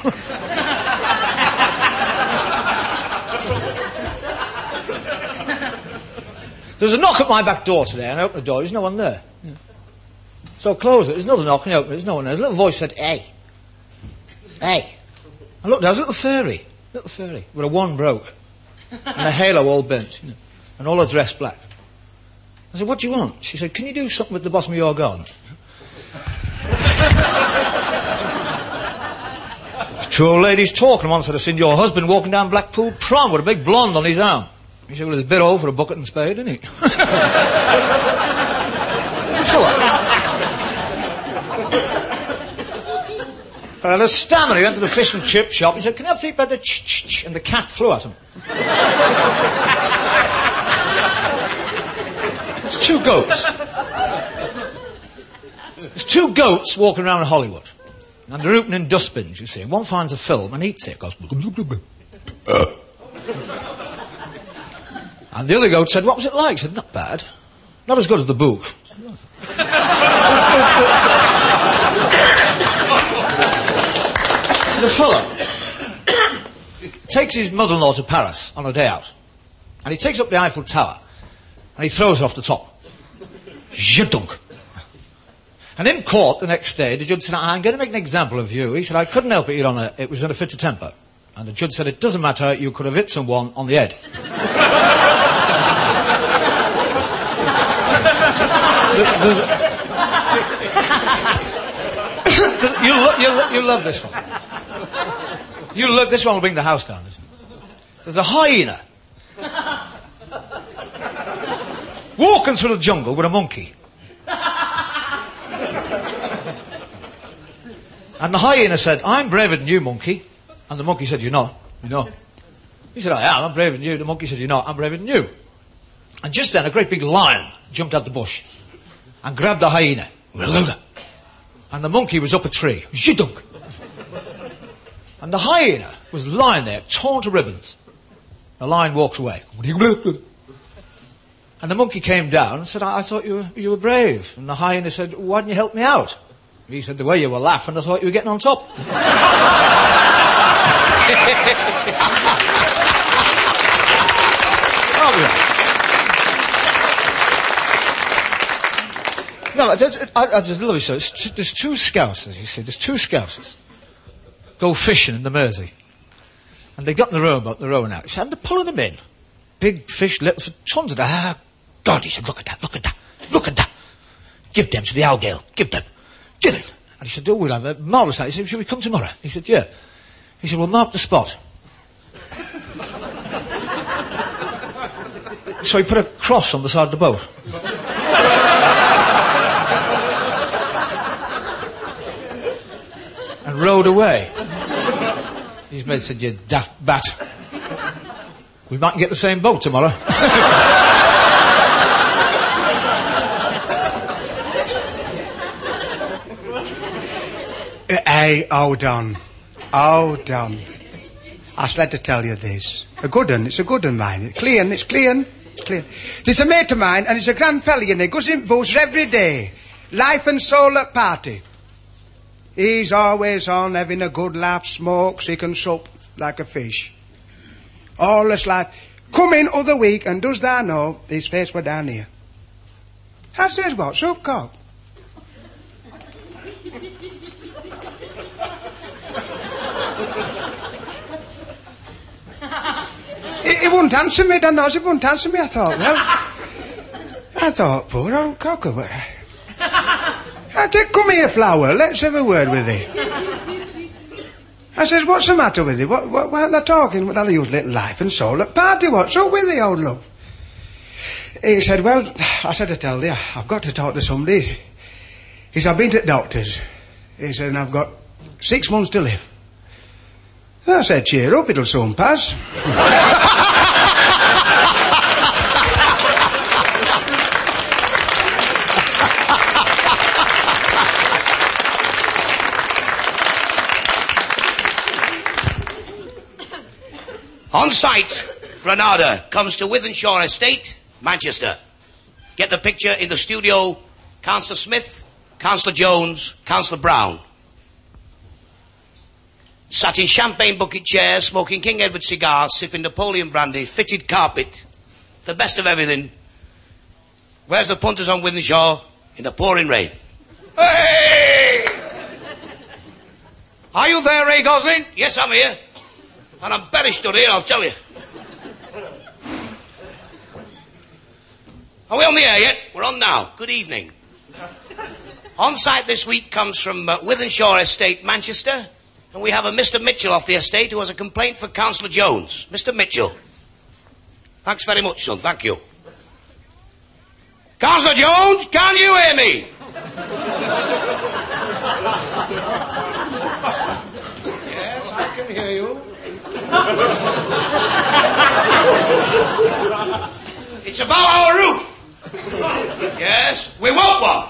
There was a knock at my back door today, and I opened the door, there's no one there. Yeah. So I closed it, there's another knock, and I opened it, there's no one there. There's a little voice said, hey. Hey. I looked, there was a little fairy, with a wand broke, and a halo all bent, you know, and all her dress black. I said, what do you want? She said, can you do something with the bottom of your garden? Two old ladies talking. One said, I seen your husband walking down Blackpool Prom with a big blonde on his arm. He said, well, it's a bit old for a bucket and spade, isn't he? It's a fella. And a stammer, he went to the fish and chip shop. He said, can I have three better ch-ch-ch? And the cat flew at him. There's two goats. There's two goats walking around in Hollywood. And they're opening dustbins, you see. And one finds a film and eats it. Goes... And the other goat said, what was it like? He said, not bad. Not as good as the book. There's a fella takes his mother-in-law to Paris on a day out. And he takes up the Eiffel Tower. And he throws her off the top. Zhudunk. And in court the next day, the judge said, I'm going to make an example of you. He said, I couldn't help it, Your Honour. It was in a fit of temper. And the judge said, it doesn't matter, you could have hit someone on the head. You'll love this one. This one will bring the house down. There's a hyena walking through the jungle with a monkey. And the hyena said, I'm braver than you, monkey. And the monkey said, you're not. You're not. He said, I am. I'm braver than you. The monkey said, you're not. I'm braver than you. And just then, a great big lion jumped out the bush and grabbed the hyena. And the monkey was up a tree. Zhidunk. And the hyena was lying there, torn to ribbons. The lion walks away. And the monkey came down and said, I thought you were brave. And the hyena said, why didn't you help me out? He said, the way you were laughing, I thought you were getting on top. No, I just love it. So there's two Scousers, you see. There's two Scousers. Go fishing in the Mersey. And they got in the rowboat, they're rowing out. He said, and they're pulling them in. Big fish, little fish, tons of that. Ah, God, he said, look at that, look at that, look at that. Give them to the Algale, give them. Give it. And he said, oh, we'll have a marvellous night. He said, shall we come tomorrow? He said, yeah. He said, well, mark the spot. So he put a cross on the side of the boat. And rowed away. His mate said, you daft bat. We might get the same boat tomorrow. Hey, hold on. Hold on. I was led to tell you this. A good one, it's a good one, mine. It's clean, it's clean, it's clean. There's a mate of mine, and he's a grand fella, and he goes in booths every day. Life and soul at party. He's always on, having a good laugh, smokes, he can sup like a fish. All his life. Come in other week, and does thou know, his face were down here. I says, what, soup cock? He wouldn't answer me, don't know, he wouldn't answer me. I thought, poor old cocker. I said, come here, Flower, let's have a word with thee. I says, what's the matter with thee? What are they talking? What are you, little life and soul at party? What's up with thee, old love? He said, well, I said, I tell thee, I've got to talk to somebody. He said, I've been to the doctors. He said, and I've got 6 months to live. I said, cheer up, it'll soon pass. On site, Granada comes to Wythenshawe Estate, Manchester. Get the picture in the studio. Councillor Smith, Councillor Jones, Councillor Brown. Sat in champagne bucket chairs, smoking King Edward cigars, sipping Napoleon brandy, fitted carpet, the best of everything. Where's the punters on Wythenshawe? In the pouring rain. Hey! Are you there, Ray Gosling? Yes, I'm here. And I'm better stood here, I'll tell you. Are we on the air yet? We're on now. Good evening. On site this week comes from Wythenshawe Estate, Manchester. And we have a Mr. Mitchell off the estate who has a complaint for Councillor Jones. Mr. Mitchell. Thanks very much, son. Thank you. Councillor Jones, can you hear me? Yes, I can hear you. It's about our roof. Yes, we want one.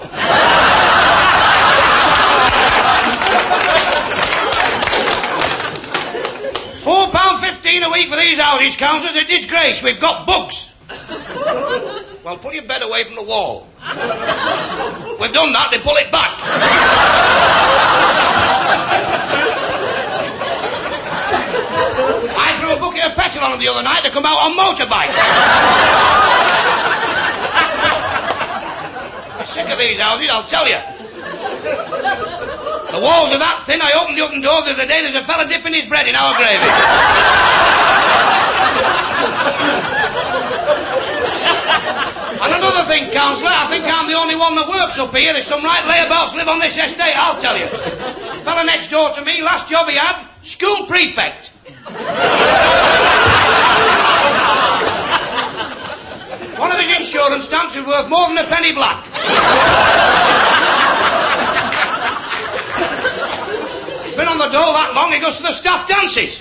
£4.15 a week for these houses, councillors. A disgrace. We've got bugs. Well, put your bed away from the wall. We've done that, they pull it back. I threw a bucket of petrol on them the other night to come out on motorbike. I'm sick of these houses, I'll tell you. The walls are that thin, I opened the oven door the other day, there's a fella dipping his bread in our gravy. And another thing, councillor, I think I'm the only one that works up here. There's some right layabouts live on this estate, I'll tell you. Fella next door to me, last job he had, school prefect. One of his insurance stamps was worth more than a penny black. He's been on the dole that long, he goes to the staff dances.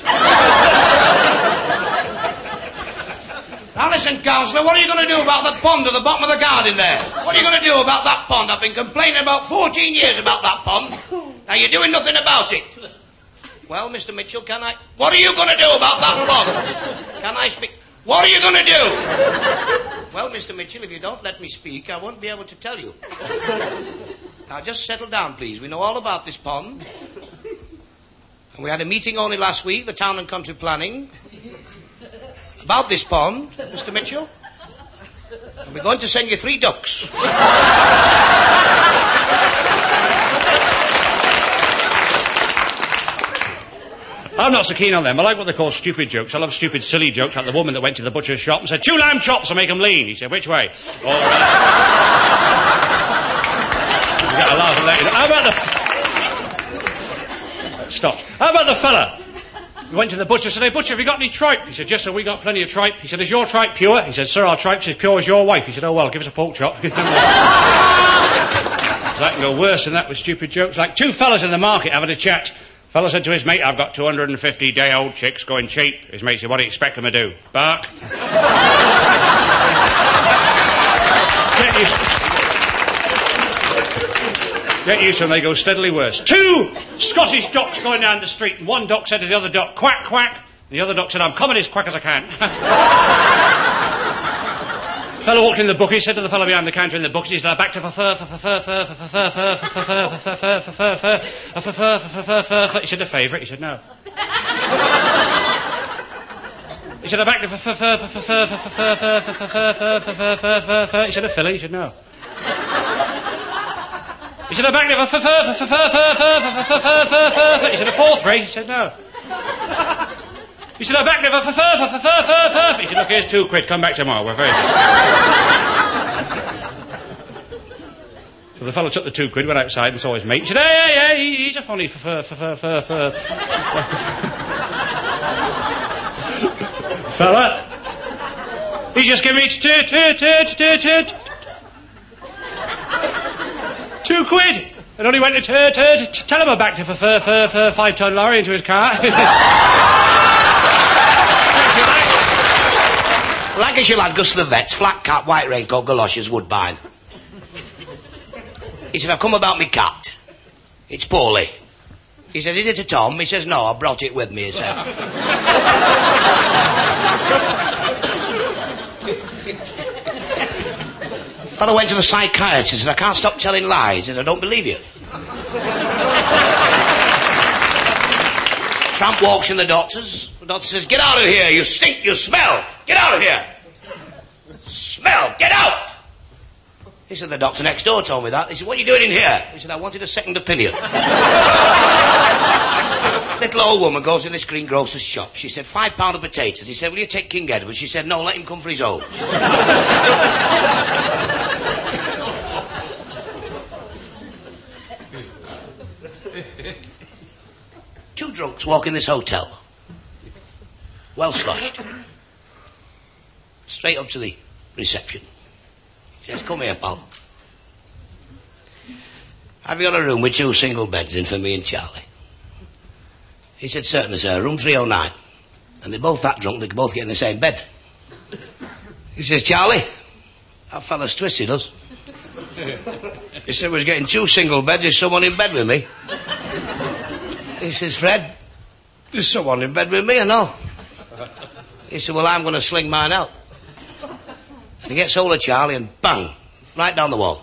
Now listen, councillor, what are you going to do about the pond at the bottom of the garden there? What are you going to do about that pond? I've been complaining about 14 years about that pond. Now you're doing nothing about it. Well, Mr. Mitchell, can I... What are you going to do about that pond? Can I speak? What are you going to do? Well, Mr. Mitchell, if you don't let me speak, I won't be able to tell you. Now just settle down, please. We know all about this pond. And we had a meeting only last week, the Town and Country Planning... about this pond, Mr. Mitchell. And we're going to send you 3 ducks. I'm not so keen on them. I like what they call stupid jokes. I love stupid, silly jokes, like the woman that went to the butcher's shop and said, 2 lamb chops will make them lean. He said, which way? You got a laugh later. How about the... Stop. How about the fella? He went to the butcher and said, hey, butcher, have you got any tripe? He said, yes, sir, we got plenty of tripe. He said, is your tripe pure? He said, sir, our tripe's as pure as your wife. He said, oh, well, give us a pork chop. That can go worse than that with stupid jokes. Like 2 fellas in the market having a chat. Fella said to his mate, I've got 250-day-old chicks going cheap. His mate said, what do you expect them to do? Bark. Get used to them, they go steadily worse. 2 Scottish ducks going down the street, and one duck said to the other duck, quack, quack. The other duck said, I'm coming as quick as I can. Fellow walked in the bookie, said to the fellow behind the counter in the books, he said, back to He said, a favourite? He said, no. He said, back to He said, a filly? He said, no. He said, back to He said, a 4-3? He said, no. He said, back to He said, look, here's £2, come back tomorrow, we're very good. So the fellow took the £2, went outside and saw his mate. He said, hey, he's a funny fella. He just gave me £2. And only went to tell him I backed a 5-ton lorry into his car. Lancashire lad goes to the vets, flat cap, white raincoat, galoshes, Woodbine. He said, I've come about me cat. It's poorly. He said, is it a Tom? He says, no, I brought it with me, he said. Fellow went to the psychiatrist and said, I can't stop telling lies, and I don't believe you. Tramp walks in the doctor's. The doctor says, get out of here, you stink, you smell. Get out of here. Smell, get out. He said, the doctor next door told me that. He said, what are you doing in here? He said, I wanted a second opinion. Little old woman goes in this greengrocer's shop. She said, £5 of potatoes. He said, will you take King Edward? She said, no, let him come for his own. to walk in this hotel. Well sloshed. Straight up to the reception. He says, come here, pal. Have you got a room with 2 single beds in for me and Charlie? He said, certainly, sir, room 309. And they're both that drunk, they can both get in the same bed. He says, Charlie, that fella's twisted us. He said, we're getting 2 single beds, there's someone in bed with me. He says, Fred, there's someone in bed with me, I know. He said, well, I'm going to sling mine out. And he gets hold of Charlie and bang, right down the wall.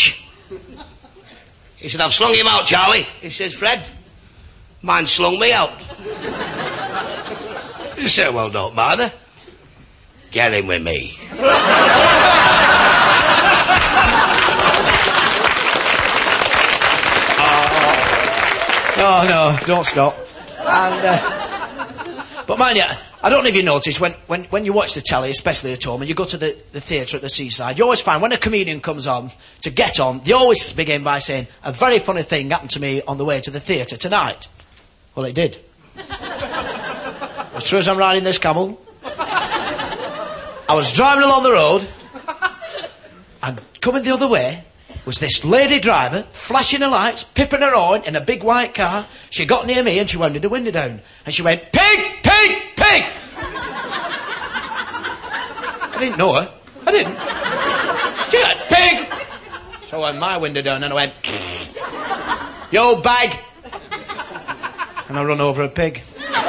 He said, I've slung him out, Charlie. He says, Fred, mine slung me out. He said, well, don't bother. Get in with me. No, don't stop. But mind you, I don't know if you notice, when you watch the telly, especially at home, and you go to the theatre at the seaside, you always find when a comedian comes on to get on, they always begin by saying, a very funny thing happened to me on the way to the theatre tonight. Well, it did. As true as I'm riding this camel, I was driving along the road, and coming the other way was this lady driver, flashing her lights, pipping her horn in a big white car. She got near me and she wound the window down. And she went, pig, pig, pig! I didn't know her. I didn't. She went, pig! So I wound my window down and I went, you old bag! And I run over a pig.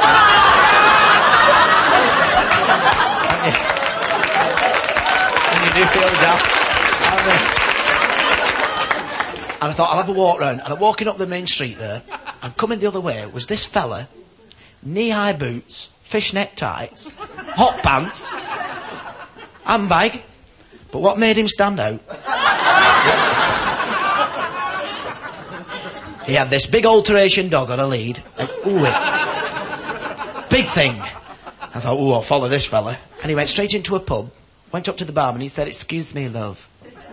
And you do feel daft. And I thought, I'll have a walk round. And I'm walking up the main street there, and coming the other way was this fella, knee-high boots, fishnet tights, hot pants, handbag. But what made him stand out? He had this big alteration dog on a lead. And, big thing. I thought, I'll follow this fella. And he went straight into a pub, went up to the barman, and he said, excuse me, love.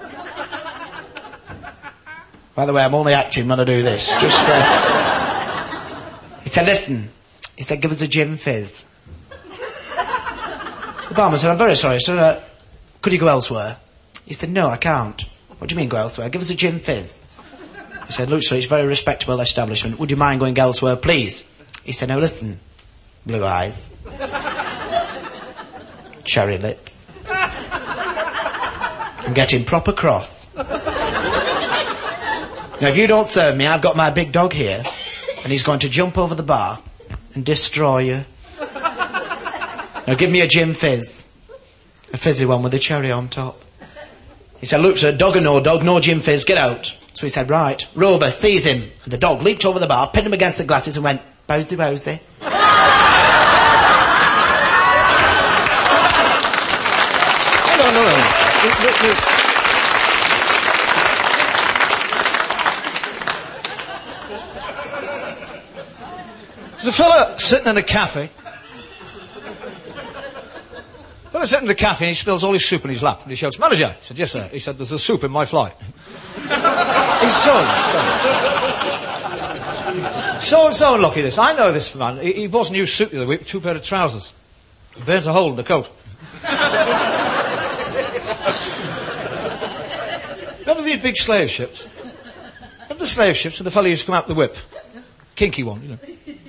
By the way, I'm only acting when I do this. Just, He said, listen. He said, give us a gin fizz. The barman said, I'm very sorry, sir. Could you go elsewhere? He said, no, I can't. What do you mean go elsewhere? Give us a gin fizz. He said, look, sir, it's a very respectable establishment. Would you mind going elsewhere, please? He said, now listen. Blue eyes. Cherry lips. I'm getting proper cross. Now, if you don't serve me, I've got my big dog here, and he's going to jump over the bar and destroy you. Now, give me a gin fizz. A fizzy one with a cherry on top. He said, look, sir, dog or no dog, no gin fizz, get out. So he said, right. Rover, seize him. And the dog leaped over the bar, pinned him against the glasses and went, bowsy, bowsy. No. There's a fella sitting in a cafe. And he spills all his soup in his lap. And he shouts, manager! He said, yes, sir. He said, there's a soup in my fly. He's so unlucky, this. I know this man. He bought a new suit the other week with 2 pairs of trousers. He burns a hole in the coat. Remember these big slave ships? Remember the slave ships and the fella used to come out with the whip? Kinky one, you know.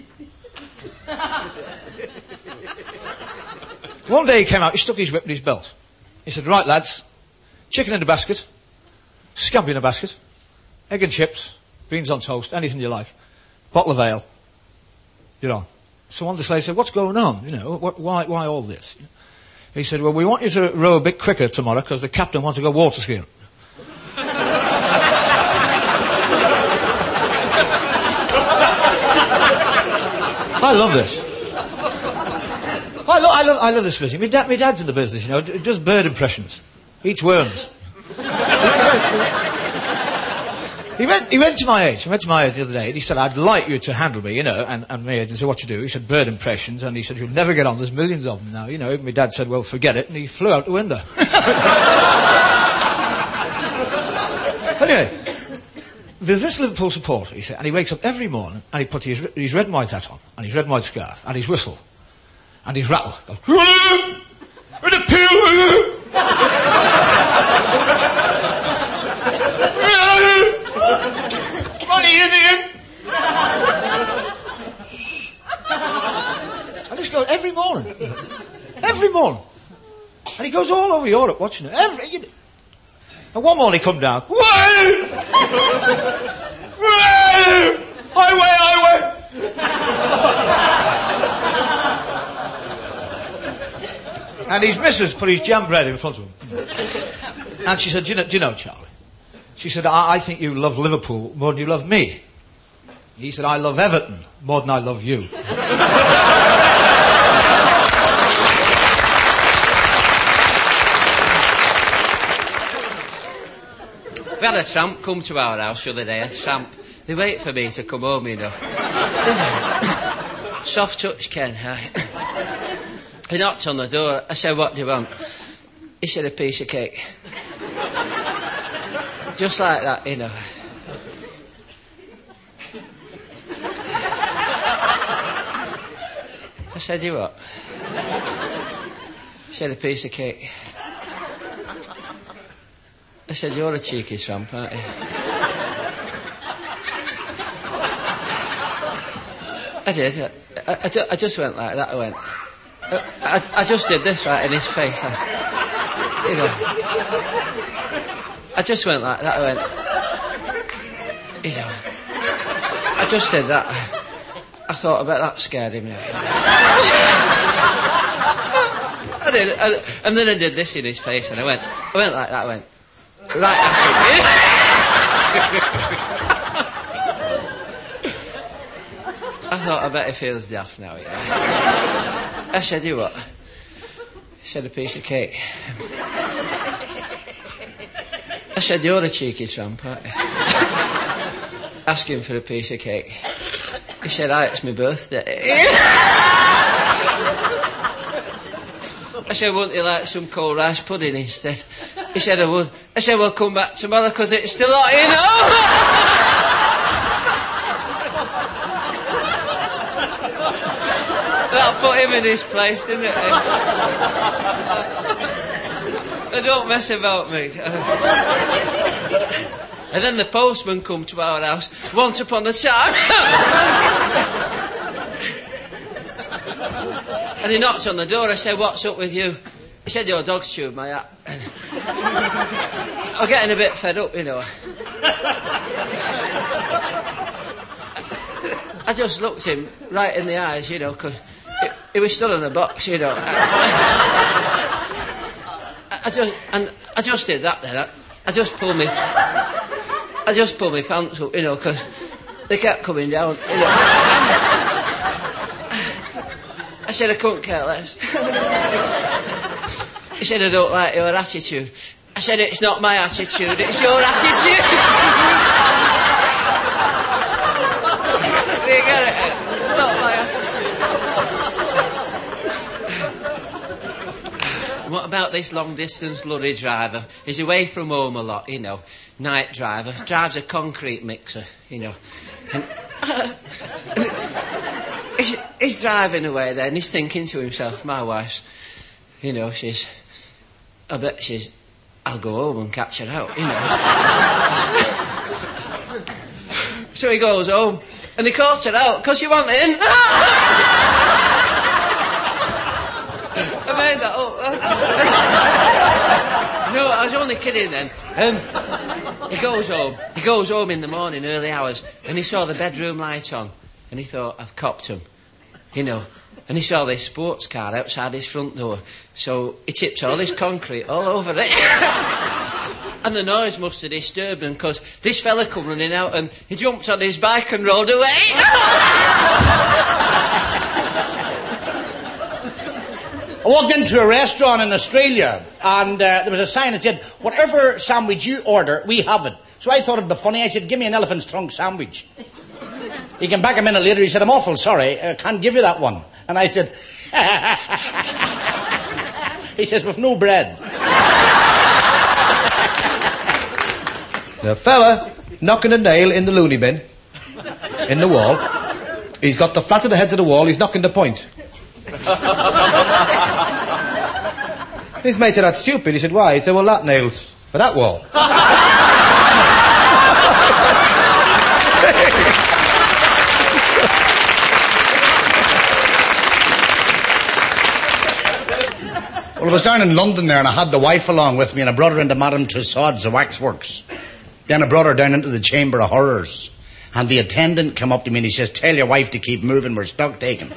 One day he came out, he stuck his whip in his belt. He said, right, lads, chicken in a basket, scampi in a basket, egg and chips, beans on toast, anything you like, bottle of ale. You're on. So one of the slaves said, what's going on? You know, why all this? He said, well, we want you to row a bit quicker tomorrow because the captain wants to go water skiing. I love this. I love this business. My dad's in the business, you know, does bird impressions. Eats worms. He went to my age. He went to my age the other day and he said, I'd like you to handle me, you know, and my agent said, what you do? He said, bird impressions, and he said, you'll never get on, there's millions of them now, you know. My dad said, well, forget it, and he flew out the window. Anyway, there's this Liverpool supporter, he said, and he wakes up every morning and he puts his red and white hat on, and his red and white scarf, and his whistle, and his rattle. Goes, with a pill. Money in here. And this goes every morning. Every morning. And he goes all over Europe watching it. And one morning he come down. Highway. And his missus put his jam bread in front of him. And she said, do you know, Charlie? She said, I think you love Liverpool more than you love me. He said, I love Everton more than I love you. We had a tramp come to our house the other day, a tramp. They wait for me to come home, you know. Soft touch, Ken. He knocked on the door. I said, what do you want? He said, a piece of cake. Just like that, you know. I said, you what? He said, a piece of cake. I said, you're a cheeky tramp, aren't you? I did. I just went like that. I went. I just did this right in his face. You know. I just went like that. I went. You know. I just did that. I thought, I bet that scared him. I did. And then I did this in his face, and I went like that. I went. Right, acid. I thought, I bet he feels daft now, yeah. I said, you what? He said, a piece of cake. I said, you're a cheeky tramp, aren't you? Asking for a piece of cake. He said, it's my birthday. I said, wouldn't you like some cold rice pudding instead? He said, I would. I said, well, come back tomorrow because it's still hot, you know. That put him in his place, didn't it? Don't mess about me. And then the postman come to our house once upon a time. And he knocked on the door. I said, what's up with you? He said, your dog's chewed my hat. I'm getting a bit fed up, you know. I just looked him right in the eyes, you know, because he was still in the box, you know. I just did that then. I just pulled my pants up, you know, because they kept coming down, you know. I said I couldn't care less. He said, I don't like your attitude. I said, it's not my attitude, it's your attitude. Do you get it? It's not my attitude. What about this long-distance lorry driver? He's away from home a lot, you know. Night driver. Drives a concrete mixer, you know. And he's driving away there and he's thinking to himself, my wife's, you know, I bet I'll go home and catch her out, you know. So he goes home and he calls her out because she went in. I made that up. No, I was only kidding then. He goes home in the morning, early hours, and he saw the bedroom light on and he thought, I've copped him, you know. And he saw this sports car outside his front door. So he tipped all this concrete all over it. And the noise must have disturbed him because this fella come running out and he jumped on his bike and rode away. I walked into a restaurant in Australia and there was a sign that said, whatever sandwich you order, we have it. So I thought it'd be funny. I said, give me an elephant's trunk sandwich. He came back a minute later. He said, I'm awful sorry. I can't give you that one. And I said, he says, with no bread. The fella knocking a nail in the loony bin, in the wall. He's got the flat of the heads of the wall, he's knocking the point. His mate said, that's stupid. He said, why? He said, well, that nail's for that wall. Well, I was down in London there, and I had the wife along with me, and I brought her into Madame Tussauds, the waxworks. Then I brought her down into the Chamber of Horrors, and the attendant came up to me and he says, tell your wife to keep moving, we're stock taking.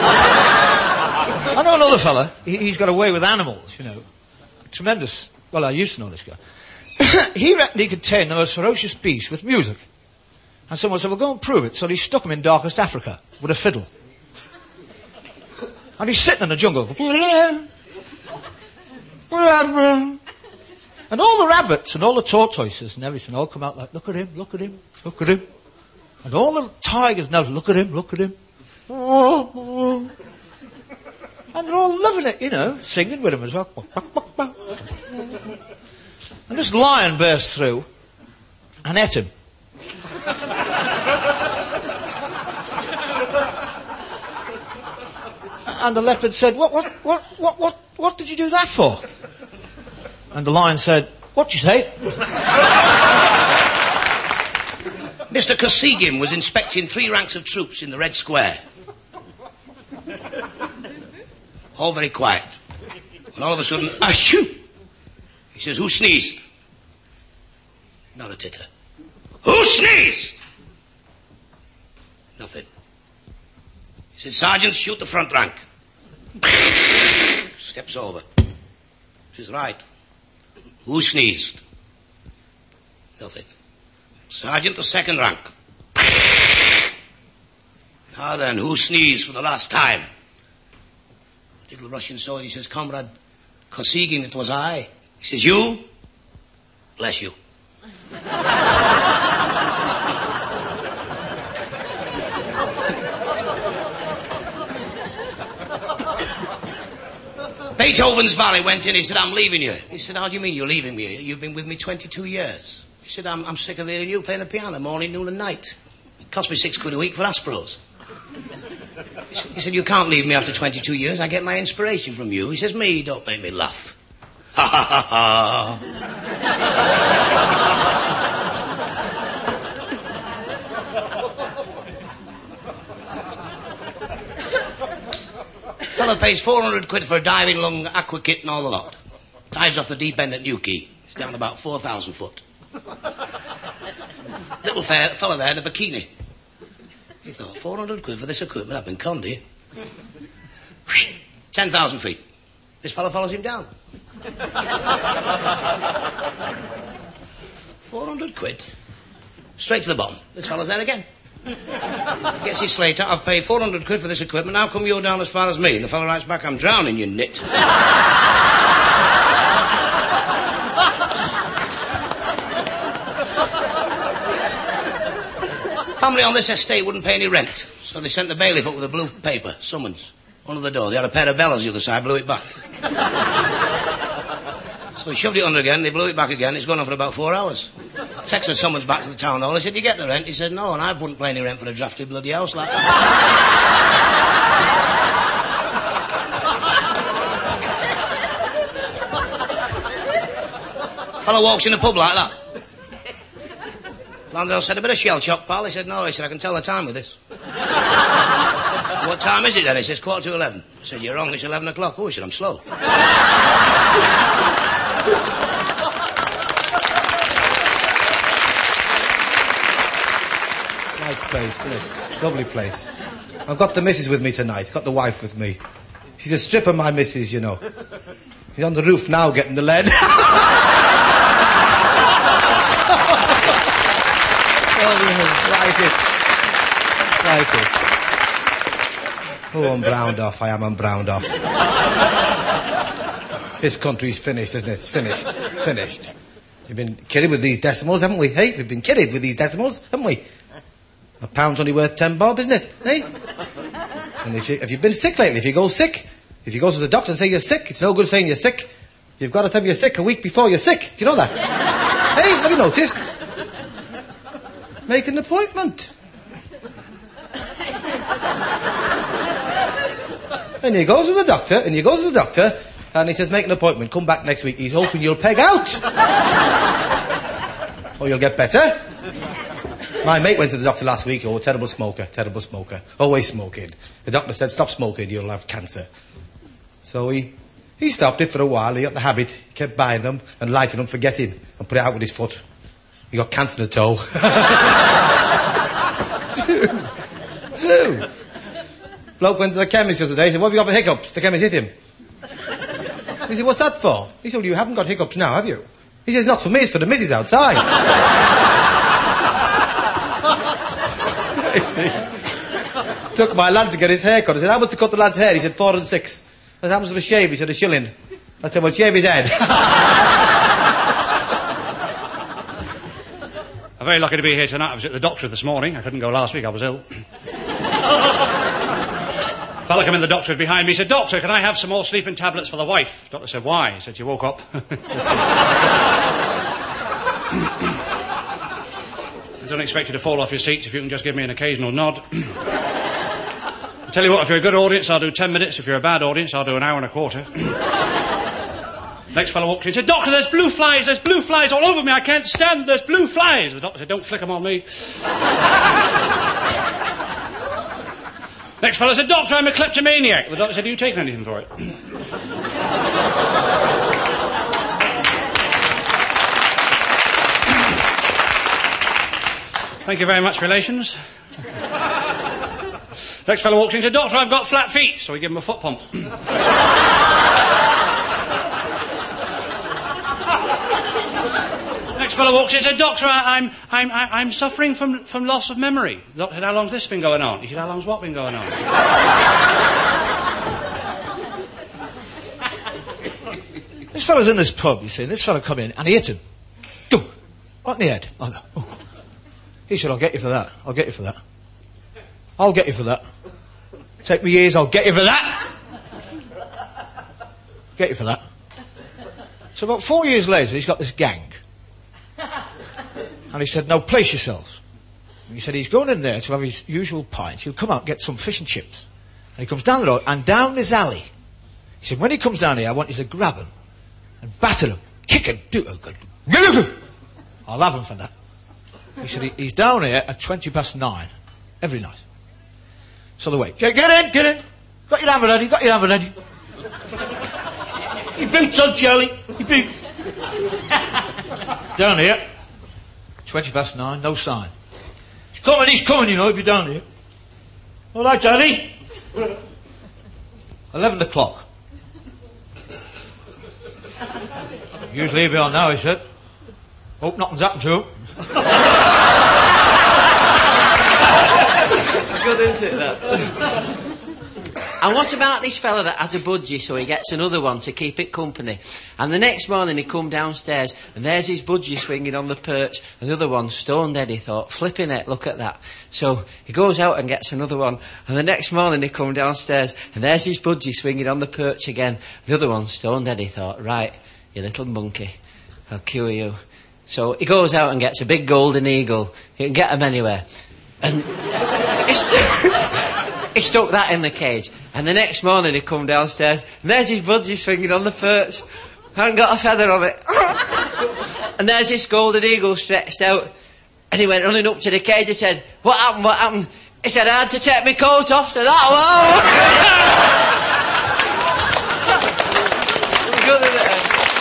I know another fella, he's got away with animals, you know. Tremendous. Well, I used to know this guy. He reckoned he could tame the most ferocious beast with music. And someone said, well, go and prove it. So he stuck him in darkest Africa with a fiddle. And he's sitting in the jungle. And all the rabbits and all the tortoises and everything all come out like, look at him, look at him, look at him. And all the tigers now, look at him, look at him. And they're all loving it, you know, singing with him as well. And this lion burst through and ate him. And the leopard said, what did you do that for? And the lion said, what'd you say? Mr. Kosygin was inspecting 3 ranks of troops in the Red Square. All very quiet. And all of a sudden, ashoo! He says, who sneezed? Not a titter. Who sneezed? Nothing. He says, sergeants, shoot the front rank. Steps over. He says, right. Who sneezed? Nothing. Sergeant, the second rank. Now then, who sneezed for the last time? Little Russian soldier, he says, Comrade Kosygin, it was I. He says, you? Bless you. Beethoven's valet went in, he said, I'm leaving you. He said, how do you mean you're leaving me? You've been with me 22 years. He said, I'm sick of hearing you playing the piano morning, noon and night. It cost me £6 a week for Aspros. He said, you can't leave me after 22 years. I get my inspiration from you. He says, me, don't make me laugh. Ha ha ha ha. Fellow pays 400 quid for a diving lung, aqua kit and all the lot. Dives off the deep end at Newquay. He's down about 4,000 foot. Little fella there in a bikini. He thought, 400 quid for this equipment up in Condi. 10,000 feet. This fella follows him down. 400 quid. Straight to the bottom. This fella's there again. Gets his slate out. I've paid 400 quid for this equipment. How come you're down as far as me? And the fella writes back, I'm drowning, you nit. Family on this estate wouldn't pay any rent, so they sent the bailiff up with a blue paper, summons, under the door. They had a pair of bellows the other side, blew it back. So he shoved it under again, they blew it back again, it's gone on for about 4 hours. Texted the summons back to the town hall, he said, you get the rent? He said, no, and I wouldn't pay any rent for a drafty bloody house like that. Fellow walks in a pub like that. Landau said, a bit of shell shock, pal. He said, no. He said, I can tell the time with this. What time is it then? He says, 11:15. I said, you're wrong, it's 11 o'clock. Oh, he said, I'm slow. Nice place, isn't it? Lovely place. I've got the missus with me tonight. Got the wife with me. She's a stripper, my missus, you know. He's on the roof now getting the lead. Like it. Oh, I'm browned off. I am unbrowned off. This country's finished, isn't it? It's finished. Finished. We've been kidded with these decimals, haven't we? Hey, we've been kidded with these decimals, haven't we? A pound's only worth 10 bob, isn't it? Hey? And if you've been sick lately, if you go sick, if you go to the doctor and say you're sick, it's no good saying you're sick. You've got to tell you're sick a week before you're sick. Do you know that? Hey, have you noticed? Make an appointment. And he goes to the doctor, and he says, make an appointment, come back next week. He's hoping you'll peg out. Or you'll get better. My mate went to the doctor last week, terrible smoker, always smoking. The doctor said, stop smoking, you'll have cancer. So he stopped it for a while, he got the habit, he kept buying them and lighting them, forgetting, and put it out with his foot. He got cancer in the toe. It's true. Bloke went to the chemist the other day, he said, what have you got for hiccups? The chemist hit him. He said, what's that for? He said, well, you haven't got hiccups now, have you? He says, not for me, it's for the missus outside. Took my lad to get his hair cut. I said, how much to cut the lad's hair? He said, 4 and 6. I said, how much for a shave? He said, £1. I said, well, shave his head. I'm very lucky to be here tonight. I was at the doctor this morning. I couldn't go last week, I was ill. Fella came in, the doctor was behind me. He said, doctor, can I have some more sleeping tablets for the wife? Doctor said, why? He said, she woke up. I don't expect you to fall off your seats if you can just give me an occasional nod. I tell you what, if you're a good audience, I'll do 10 minutes. If you're a bad audience, I'll do an hour and a quarter. Next fellow walked in and said, doctor, there's blue flies all over me. I can't stand, there's blue flies. The doctor said, don't flick them on me. Next fellow said, doctor, I'm a kleptomaniac. The doctor said, are you taking anything for it? Thank you very much, relations. Next fellow walked in and said, doctor, I've got flat feet. So we give him a foot pump. Next fellow walked in and said, doctor, I'm suffering from loss of memory. The doctor said, how long's this been going on? He said, how long's what been going on? This fella's in this pub, you see, and this fella come in and he hit him. Right in the head. Oh. He said, I'll get you for that. I'll get you for that. I'll get you for that. Take me years, I'll get you for that. Get you for that. So about 4 years later, he's got this gang. And he said, now place yourselves. And he said he's going in there to have his usual pints. He'll come out and get some fish and chips. And he comes down the road and down this alley. He said, when he comes down here, I want you to grab him and batter him, kick him, I'll have him for that. He said he's down here at 9:20 every night. So they wait. Get in. Got your hammer ready. Your boots on, Charlie. Your boots. Down here. 9:20, no sign. He's coming, you know, he'll be down here. All right, Charlie. 11 o'clock. Usually he'll be on now, he said. Hope nothing's happened to him. Good, isn't it, that? And what about this fella that has a budgie, so he gets another one to keep it company? And the next morning he come downstairs, and there's his budgie swinging on the perch, and the other one's stone dead, he thought. Flipping it, look at that. So he goes out and gets another one, and the next morning he come downstairs, and there's his budgie swinging on the perch again. The other one's stone dead, he thought. Right, you little monkey, I'll cure you. So he goes out and gets a big golden eagle. You can get them anywhere. And he stuck that in the cage. And the next morning he come downstairs, and there's his budgie swinging on the perch. Hadn't got a feather on it. And there's this golden eagle stretched out. And he went running up to the cage and said, what happened? He said, I had to take my coat off to that one. Good, isn't it?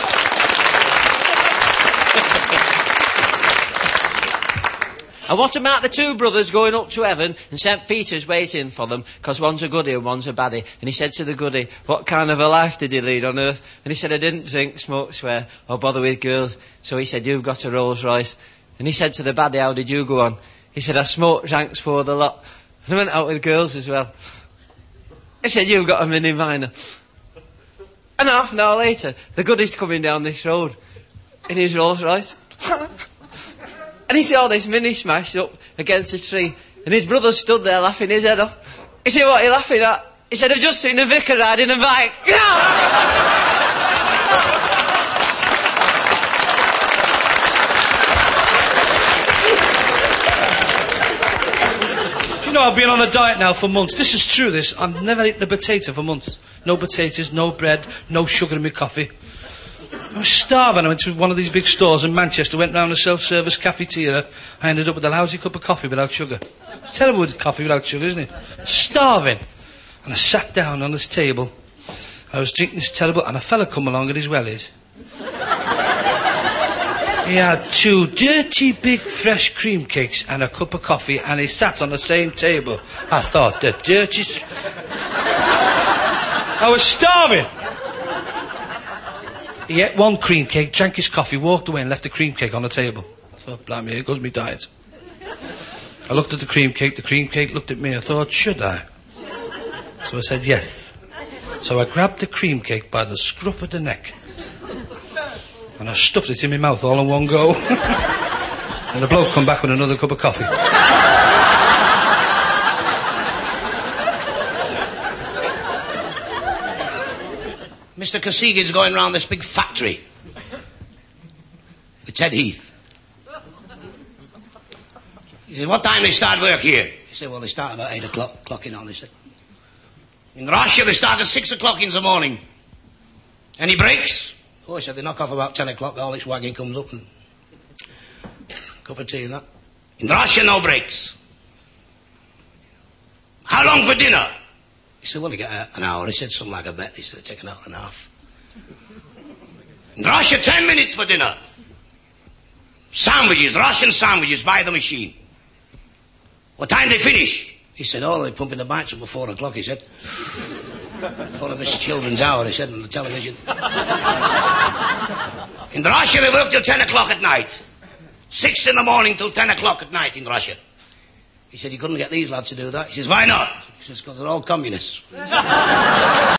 And what about the two brothers going up to heaven and St. Peter's waiting for them, because one's a goodie and one's a baddie? And he said to the goodie, what kind of a life did you lead on earth? And he said, I didn't drink, smoke, swear, or bother with girls. So he said, you've got a Rolls Royce. And he said to the baddie, how did you go on? He said, I smoked, drank, swore the lot. And I went out with girls as well. He said, you've got a Mini Minor. And half an hour later, the goodie's coming down this road in his Rolls Royce. And he saw this Mini smashed up against a tree, and his brother stood there laughing his head off. He said, what are you laughing at? He said, I've just seen a vicar riding a bike. know, I've been on a diet now for months. This is true, this. I've never eaten a potato for months. No potatoes, no bread, no sugar in my coffee. I was starving. I went to one of these big stores in Manchester, went round a self-service cafeteria. I ended up with a lousy cup of coffee without sugar. It's terrible with coffee without sugar, isn't it? Starving. And I sat down on this table. I was drinking this terrible... And a fella come along at his wellies. He had 2 dirty, big, fresh cream cakes and a cup of coffee, and he sat on the same table. I thought, the dirtiest... I was starving. He ate 1 cream cake, drank his coffee, walked away and left the cream cake on the table. I thought, blimey, here goes my diet. I looked at the cream cake looked at me. I thought, should I? So I said, yes. So I grabbed the cream cake by the scruff of the neck. And I stuffed it in my mouth all in one go. And the bloke come back with another cup of coffee. Mr. Kosygin's going round this big factory with Ted Heath. He said, what time they start work here? He said, well, they start about 8 o'clock, clocking on, he said. In Russia, they start at 6 o'clock in the morning. Any breaks? Oh, he said, they knock off about 10 o'clock, all this wagon comes up and cup of tea and that. In Russia, no breaks. How long for dinner? He said, well, you get an hour. He said, something like a bet. He said, take an hour and a half. In Russia, 10 minutes for dinner. Sandwiches, Russian sandwiches by the machine. What time they finish? He said, oh, they pump in the bites up at 4 o'clock, he said. All of this children's hour, he said, on the television. In Russia, they work till 10 o'clock at night. 6 in the morning till 10 o'clock at night in Russia. He said, you couldn't get these lads to do that. He says, why not? He says, because they're all communists.